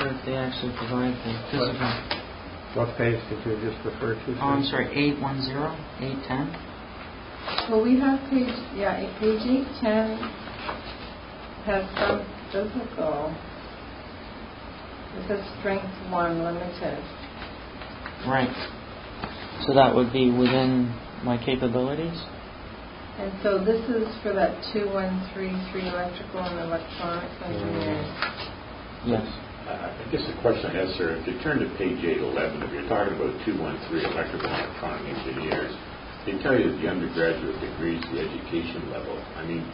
sure if they actually provide the physical. What page did you just refer to? Oh, I'm sorry, eight one zero, eight ten. Well, we have page, yeah, eight- page eight ten has some physical. It says strength one limited. Right. So that would be within my capabilities? And so this is for that two one three three electrical and electronics engineers. Yes. Uh, I guess the question I have, sir, if you turn to page eight eleven, if you're talking about two one three electrical and electronic engineers, they tell you that the undergraduate degree is the education level. I mean,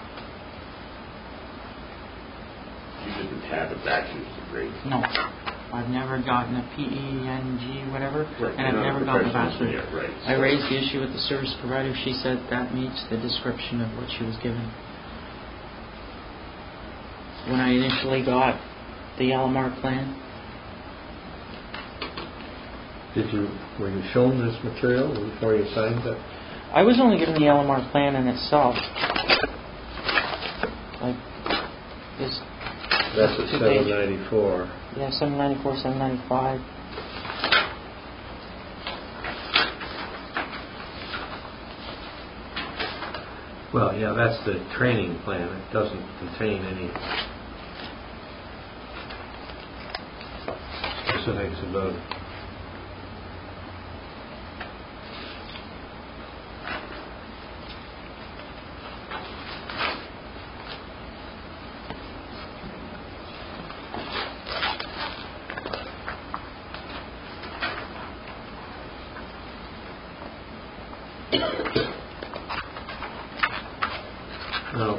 you didn't have a bachelor's degree. No. I've never gotten a P E N G, whatever, Right. and I've never gotten a bachelor's. Yeah, right. I raised the issue with the service provider. She said that meets the description of what she was given. When I initially got the L M R plan, Did you, were you shown this material before you signed it? I was only given the L M R plan in itself. Like this. That's at two seven page. ninety-four. Yeah, seven ninety-four, seven ninety-five. Well, yeah, that's the training plan. It doesn't contain any specifics about it. Now,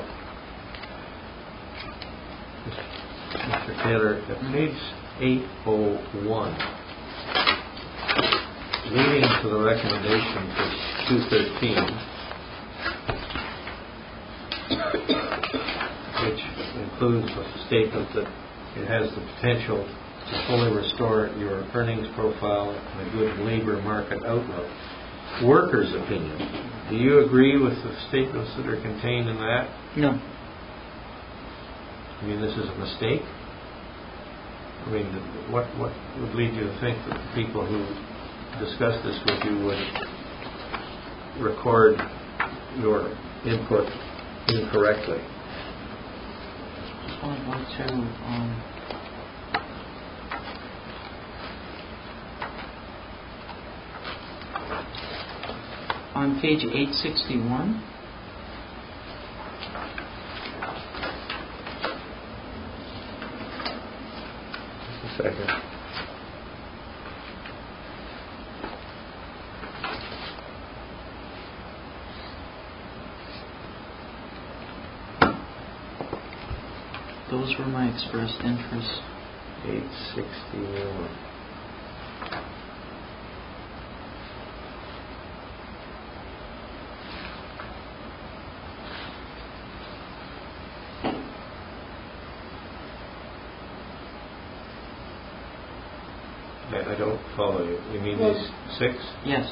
Mister Taylor, at page eight oh one, leading to the recommendation for two thirteen, which includes a statement that it has the potential to fully restore your earnings profile and a good labor market outlook. Workers' opinion. Do you agree with the statements that are contained in that? No. I mean, this is a mistake? I mean, what what would lead you to think that the people who discussed this with you would record your input incorrectly? I want to, um, on page eight sixty-one, Just a second. those were my expressed interests. eight sixty-one. I, I don't follow you. You mean Well- these six? Yes.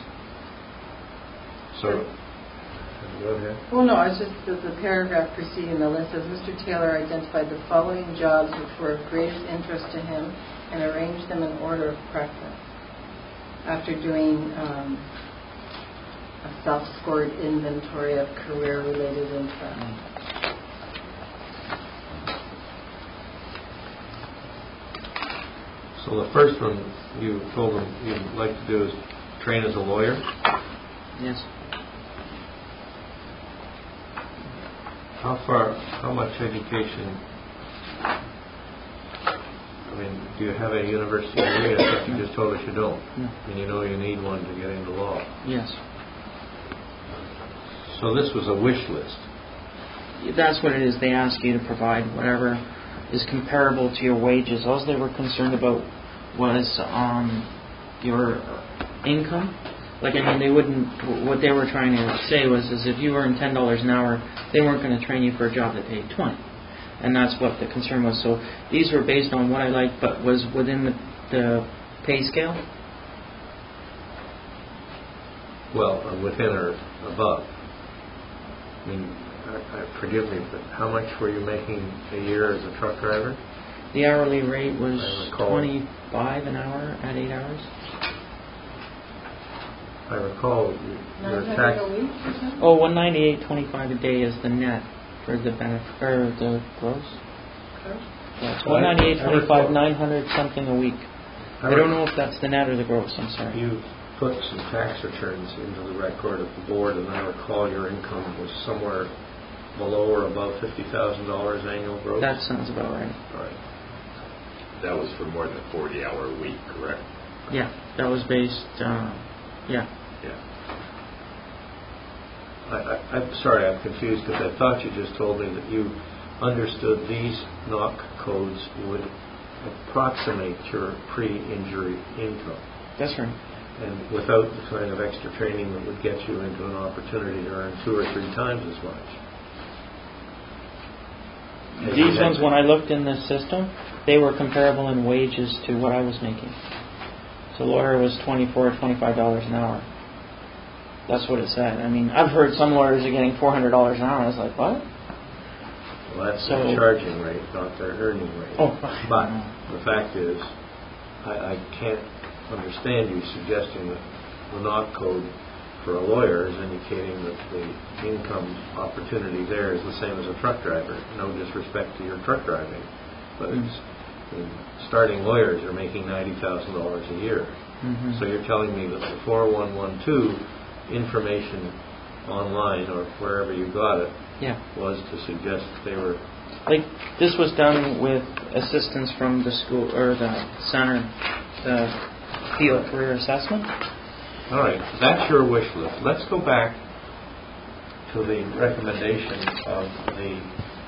So, go ahead. Well, no, it's just the, the paragraph preceding the list says Mister Taylor identified the following jobs which were of greatest interest to him and arranged them in order of preference. After doing um, a self-scored inventory of career-related interests. So the first one you told them you'd like to do is train as a lawyer. Yes. How far, how much education, I mean, do you have a university degree? I think you just told us you don't. No. And you know you need one to get into law. Yes. So this was a wish list. That's what it is. They ask you to provide whatever is comparable to your wages. All they were concerned about was um, your income. Like, I mean, they wouldn't, what they were trying to say was, is if you earn ten dollars an hour, they weren't going to train you for a job that paid twenty. And that's what the concern was. So these were based on what I liked, but was within the, the pay scale. Well, uh, within or above. I mean, I, I, forgive me, but how much were you making a year as a truck driver? The hourly rate was I recall. twenty-five an hour at eight hours. I recall you- your Nine tax. hundred a week or something? Oh, one ninety-eight twenty-five a day is the net for the benefit or the gross. Yeah, it's Well, I- one ninety-eight I twenty-five, recall- nine hundred something a week. I don't know if that's the net or the gross. I'm sorry. You put some tax returns into the record of the board, and I recall your income was somewhere below or above fifty thousand dollars annual gross. That sounds about right. Right. That was for more than forty hour a week, correct? Yeah, that was based. Uh, yeah. Yeah. I, I, I'm sorry, I'm confused because I thought you just told me that you understood these N O C codes would approximate your pre-injury income, That's right. and without the kind of extra training that would get you into an opportunity to earn two or three times as much. And you These had- ones, when I looked in this system, they were comparable in wages to what I was making. So lawyer was twenty-four dollars, twenty-five dollars an hour. That's what it said. I mean, I've heard some lawyers are getting four hundred dollars an hour. I was like, what? Well, that's So- their charging rate, not their earning rate. Oh. But the fact is, I, I can't understand you suggesting that the N O C code for a lawyer is indicating that the income opportunity there is the same as a truck driver. No disrespect to your truck driving, but it's, the starting lawyers are making ninety thousand dollars a year. Mm-hmm. So you're telling me that the four one one two information online or wherever you got it Yeah. was to suggest that they were. Like, this was done with assistance from the school, or the center, the field career assessment. All right, that's your wish list. Let's go back to the recommendation of the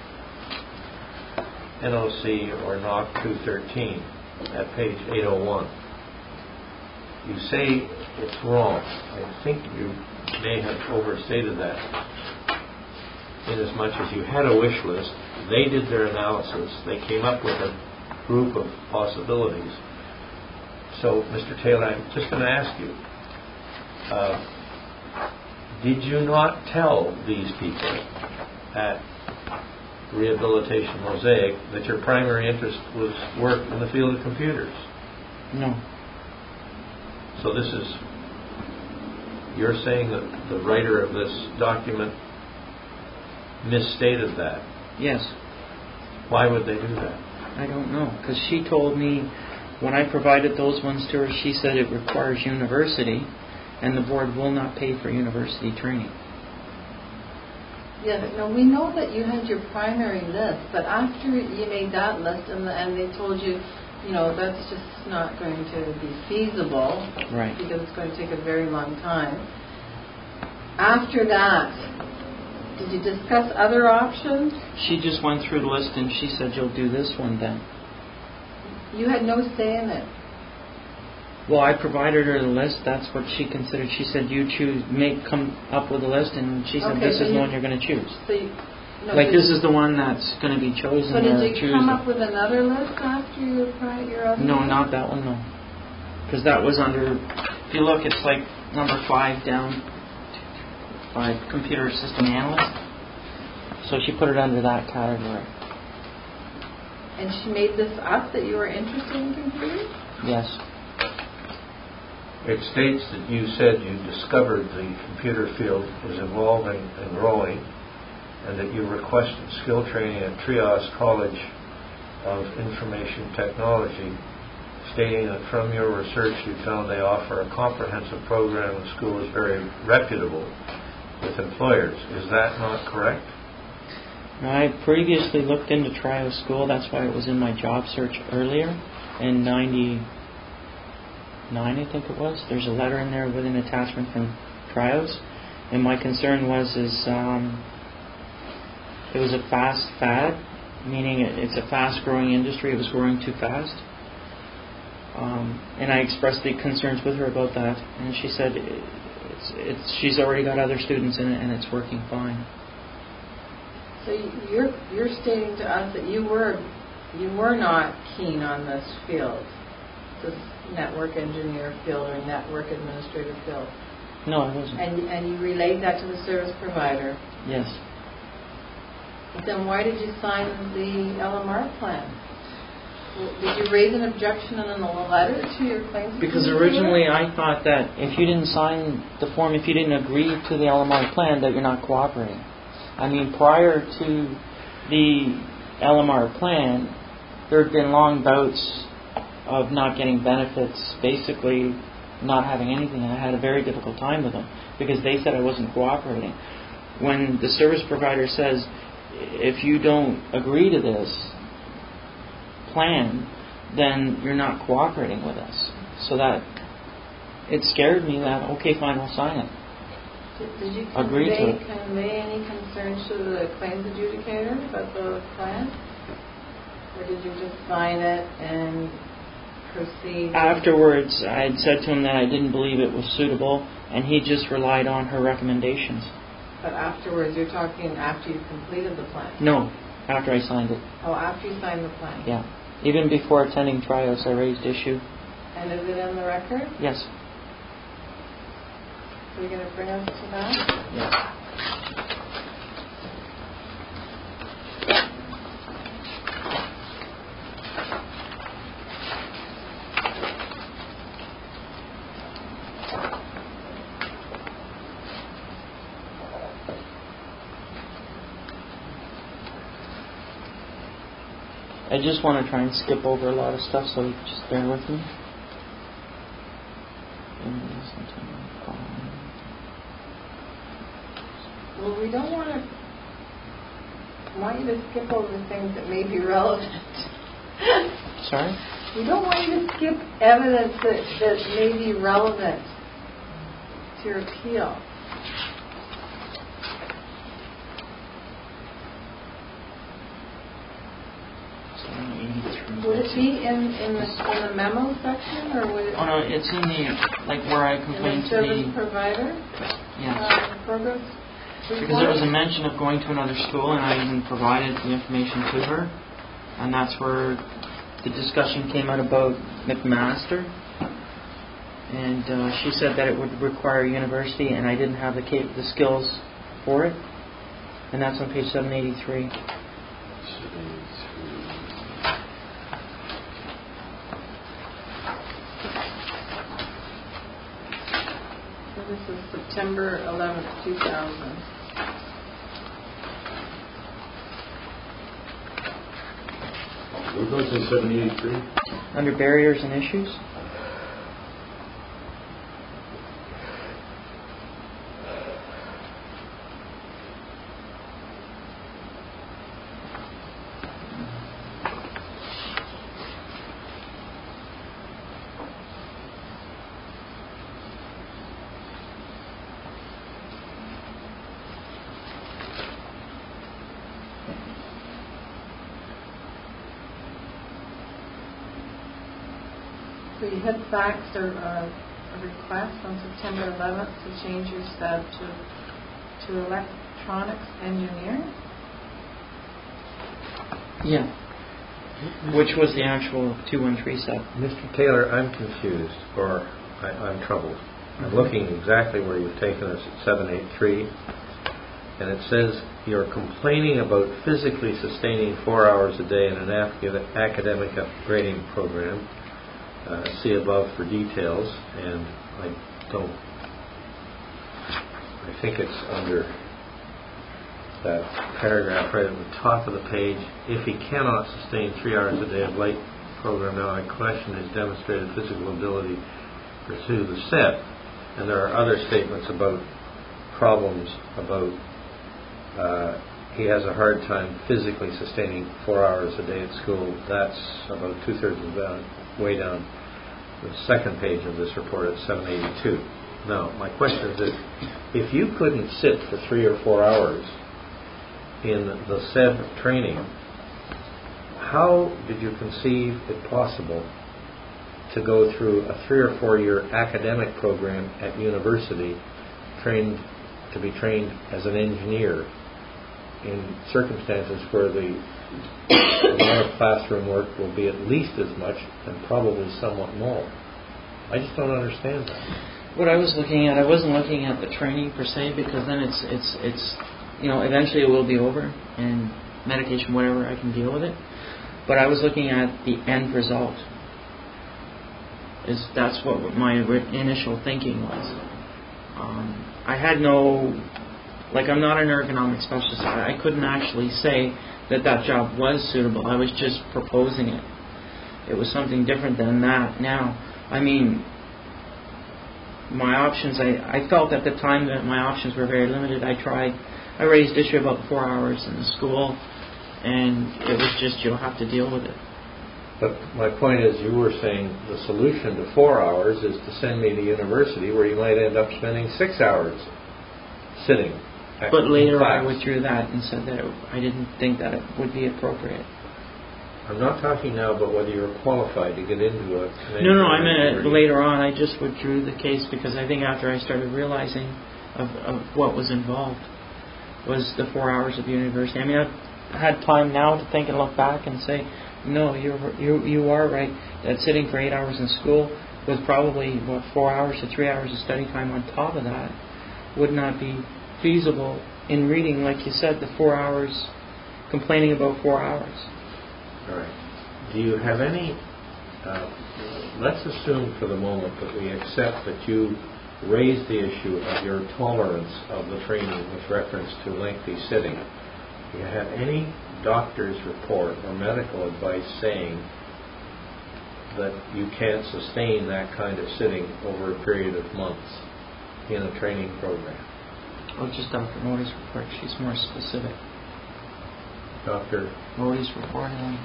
N O C or N O C two thirteen at page eight oh one. You say it's wrong. I think you may have overstated that. In as much as you had a wish list, they did their analysis, they came up with a group of possibilities. So, Mister Taylor, I'm just going to ask you, uh, did you not tell these people at Rehabilitation Mosaic that your primary interest was work in the field of computers? No. So this is, you're saying that the writer of this document misstated that. Yes. Why would they do that? I don't know, because she told me when I provided those ones to her, she said it requires university, and the board will not pay for university training. Yeah, no, we know that you had your primary list, but after you made that list and, the, and they told you, you know, that's just not going to be feasible, Right. because it's going to take a very long time. After that, did you discuss other options? She just went through the list and she said, you'll do this one then. You had no say in it. Well, I provided her the list. That's what she considered. She said, you choose, make, come up with a list, and she said, Okay, this so is the you- one you're going to choose. So you, no, Like, did this you- is the one that's going to be chosen So did or you choose. come up with another list after your, pri- your other No, list? not that one, no. Because that was under, if you look, it's like number five down, five, computer system analyst. So she put it under that category. And she made this up that you were interested in computers? Yes. It states that you said you discovered the computer field was evolving and growing, and that you requested skill training at Trias College of Information Technology, stating that from your research you found they offer a comprehensive program and school is very reputable with employers. Is that not correct? Now, I previously looked into Trios School. That's why it was in my job search earlier in ninety-nine, I think it was. There's a letter in there with an attachment from Trios, and my concern was is um, it was a fast fad, meaning it, it's a fast-growing industry. It was growing too fast, um, and I expressed the concerns with her about that, and she said it's, it's she's already got other students in it, and it's working fine. So you're you're stating to us that you were you were not keen on this field, this network engineer field or network administrator field, No, I wasn't. and and you relayed that to the service provider. Yes. Then why did you sign the L M R plan? Well, did you raise an objection in a letter to your claims? Because originally I thought that if you didn't sign the form, if you didn't agree to the L M R plan, that you're not cooperating. I mean, prior to the L M R plan, there had been long bouts of not getting benefits, basically not having anything, and I had a very difficult time with them because they said I wasn't cooperating. When the service provider says, if you don't agree to this plan, then you're not cooperating with us. So that it scared me that, okay, fine, I'll sign it. Did, did you Agree convey, to it. convey any concerns to the claims adjudicator about the plan? Or did you just sign it and proceed? Afterwards, I had said to him that I didn't believe it was suitable, and he just relied on her recommendations. But afterwards, you're talking after you completed the plan? No, after I signed it. Oh, after you signed the plan? Yeah. Even before attending trials, I raised issue. And is it in the record? Yes. Are you going to bring us to that? Yes. I just want to try and skip over a lot of stuff, so just bear with me. Well, we don't want to want you to skip over things that may be relevant. Sorry? We don't want you to skip evidence that, that may be relevant to your appeal. Would it be in, in, the, in the memo section, or would it? Oh no, it's in the like where I complained in the to service the provider. yes. Uh, progress. Because there was a mention of going to another school, and I even provided the information to her, and that's where the discussion came out about McMaster, and uh, she said that it would require university, and I didn't have the cap- the skills for it, and that's on page seven eighty-three. This is September eleventh, two thousand. What goes in seven eighty-three? Under barriers and issues. So you had faxed a, a, a request on September eleventh to change your sub to to electronics engineer? Yeah. Which was the actual two one three sub. Mister Taylor, I'm confused, or I, I'm troubled. I'm looking exactly where you've taken us at seven eighty-three, and it says you're complaining about physically sustaining four hours a day in an academic upgrading program. Uh, see above for details, and I don't. I think it's under that paragraph right at the top of the page. If he cannot sustain three hours a day of light program, now I question his demonstrated physical ability to pursue the S E P. And there are other statements about problems about uh, he has a hard time physically sustaining four hours a day at school. That's about two thirds of the way down the second page of this report at seven eighty-two. Now, my question is this: if you couldn't sit for three or four hours in the S E B training, how did you conceive it possible to go through a three or four year academic program at university, trained to be trained as an engineer in circumstances where the amount of classroom work will be at least as much and probably somewhat more? I just don't understand that. What I was looking at, I wasn't looking at the training per se, because then it's it's it's you know eventually it will be over, and medication, whatever, I can deal with it. but I was looking at the end result. Is that's what my initial thinking was. Um, I had no, like I'm not an ergonomic specialist. I couldn't actually say that that job was suitable. I was just proposing it. It was something different than that. Now, I mean, my options, I, I felt at the time that my options were very limited. I tried, I raised issue about four hours in the school, and it was just, you'll have to deal with it. But my point is, you were saying the solution to four hours is to send me to university, where you might end up spending six hours sitting. But later I withdrew that and said that it, I didn't think that it would be appropriate. I'm not talking now about whether you're qualified to get into it. No, no, I meant it later on. I just withdrew the case because I think after I started realizing of, of what was involved was the four hours of university. I mean, I've had time now to think and look back and say, no, you're, you you are right, that sitting for eight hours in school with probably, what, four hours to three hours of study time on top of that would not be feasible in reading, like you said, the four hours, complaining about four hours. All right. Do you have any, uh, let's assume for the moment that we accept that you raised the issue of your tolerance of the training with reference to lengthy sitting. Do you have any doctor's report or medical advice saying that you can't sustain that kind of sitting over a period of months in a training program? Oh, just Doctor Moty's report. She's more specific. Doctor Moty's report. And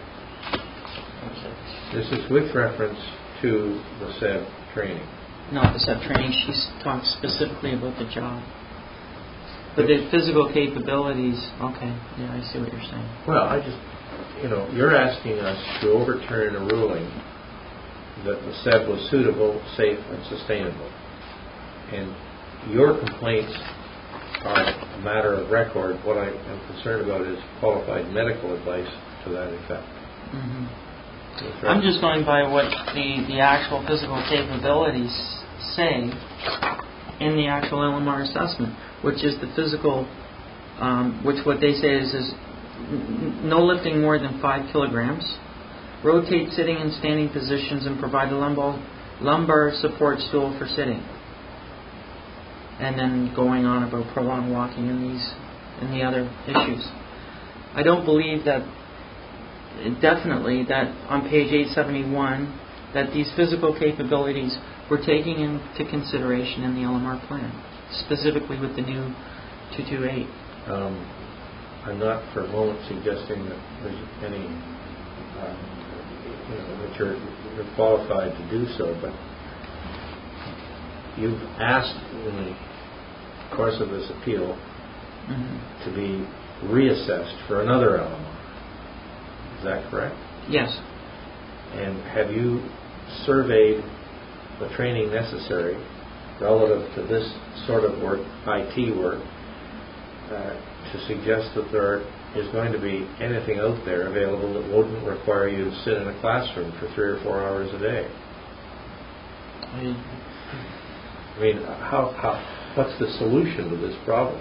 this is with reference to the S E B training. Not the S E B training. She talks specifically about the job. But the physical capabilities, okay, yeah, I see what you're saying. Well, I just, you know, you're asking us to overturn a ruling that the S E B was suitable, safe, and sustainable. And your complaints are a matter of record. What I am concerned about is qualified medical advice to that effect. Mm-hmm. Right. I'm just going by what the, the actual physical capabilities say in the actual L M R assessment, which is the physical, um, which what they say is, is no lifting more than five kilograms, rotate sitting and standing positions, and provide a lumbar, lumbar support stool for sitting. And then going on about prolonged walking and these and the other issues. I don't believe that, definitely, that on page eight seventy-one, that these physical capabilities were taken into consideration in the L M R plan, specifically with the new two twenty-eight. Um, I'm not for a moment suggesting that there's any, uh, you know, that you're, you're qualified to do so, but you've asked in the course of this appeal mm-hmm. to be reassessed for another L M R. Is that correct? Yes. And have you surveyed the training necessary relative to this sort of work, I T work, uh, to suggest that there is going to be anything out there available that wouldn't require you to sit in a classroom for three or four hours a day? I, I mean, how, how, what's the solution to this problem?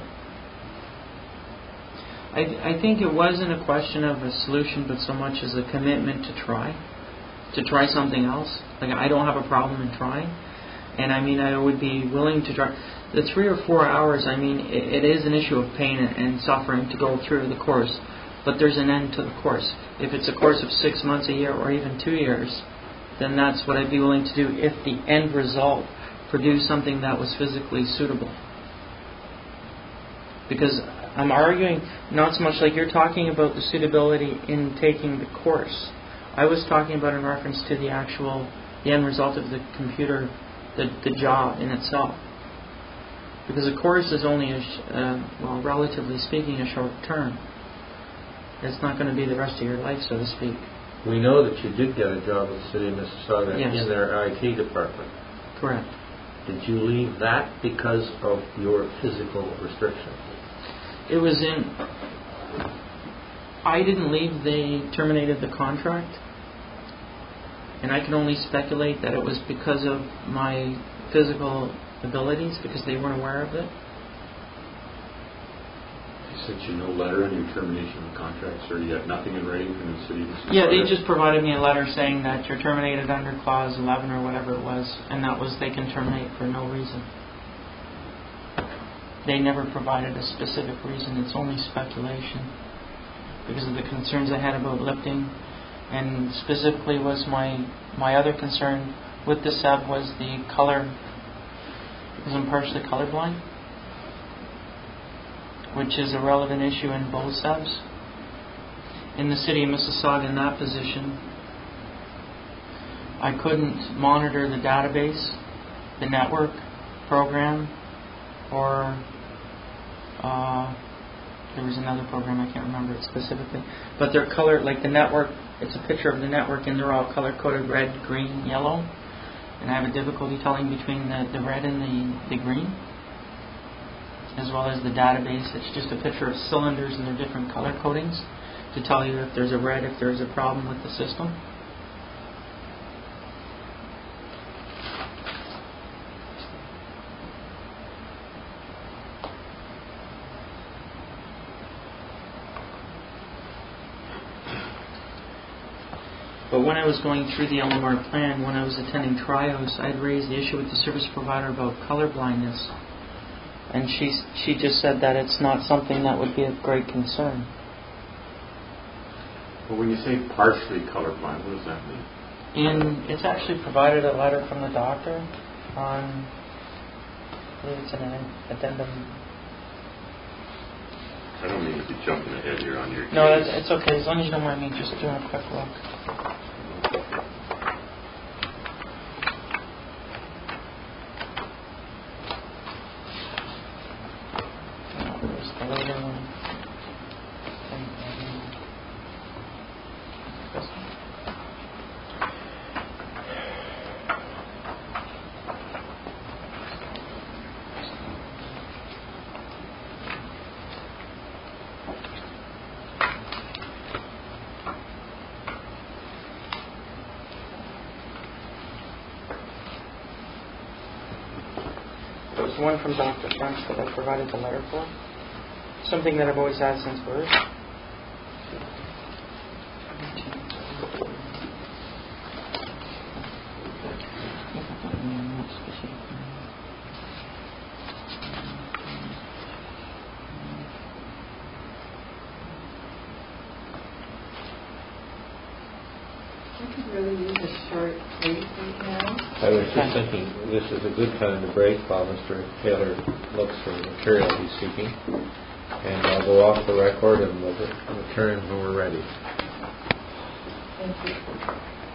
I, I think it wasn't a question of a solution, but so much as a commitment to try, to try something else. Like, I don't have a problem in trying, and I mean, I would be willing to try. The three or four hours, I mean, it, it is an issue of pain and, and suffering to go through the course, but there's an end to the course. If it's a course of six months, a year, or even two years, then that's what I'd be willing to do if the end result produced something that was physically suitable. Because I'm arguing not so much like you're talking about the suitability in taking the course. I was talking about in reference to the actual, the end result of the computer, the, the job in itself. Because a course is only, a sh- uh, well, relatively speaking, a short term. It's not going to be the rest of your life, so to speak. We know that you did get a job in the city of Mississauga yes. in their I T department. Correct. Did you leave that because of your physical restrictions? It was in... I didn't leave. They terminated the contract. And I can only speculate that it was because of my physical abilities, because they weren't aware of it. Sent you no letter on your termination of the contract, sir? You have nothing in writing from the city? Yeah, they just provided me a letter saying that you're terminated under clause eleven or whatever it was, and that was they can terminate for no reason. They never provided a specific reason. It's only speculation because of the concerns I had about lifting, and specifically was my my other concern with the sub was the color, because I'm partially colorblind, which is a relevant issue in both subs. In the city of Mississauga, in that position, I couldn't monitor the database, the network program, or uh, there was another program, I can't remember it specifically, but they're colored, like the network, it's a picture of the network and they're all color-coded red, green, yellow, and I have a difficulty telling between the, the red and the, the green, as well as the database. It's just a picture of cylinders and their different color codings to tell you if there's a red, if there's a problem with the system. But when I was going through the L M R plan, when I was attending trios, I'd raised the issue with the service provider about color blindness. And she she just said that it's not something that would be of great concern. Well, when you say partially colorblind, what does that mean? In it's actually provided a letter from the doctor on, I believe it's an addendum. I don't mean to be jumping ahead here on your case. No, it's, it's okay. As long as you don't mind me just doing a quick look. No, there's the later one. And, um, this one. There's one from Doctor French that I provided the letter for. Something that I've always had since birth. I could really use a short break right now. I was just thinking this is a good time to break while Mister Taylor looks for the material he's seeking. And I'll go off the record and we'll return when we're ready. Thank you.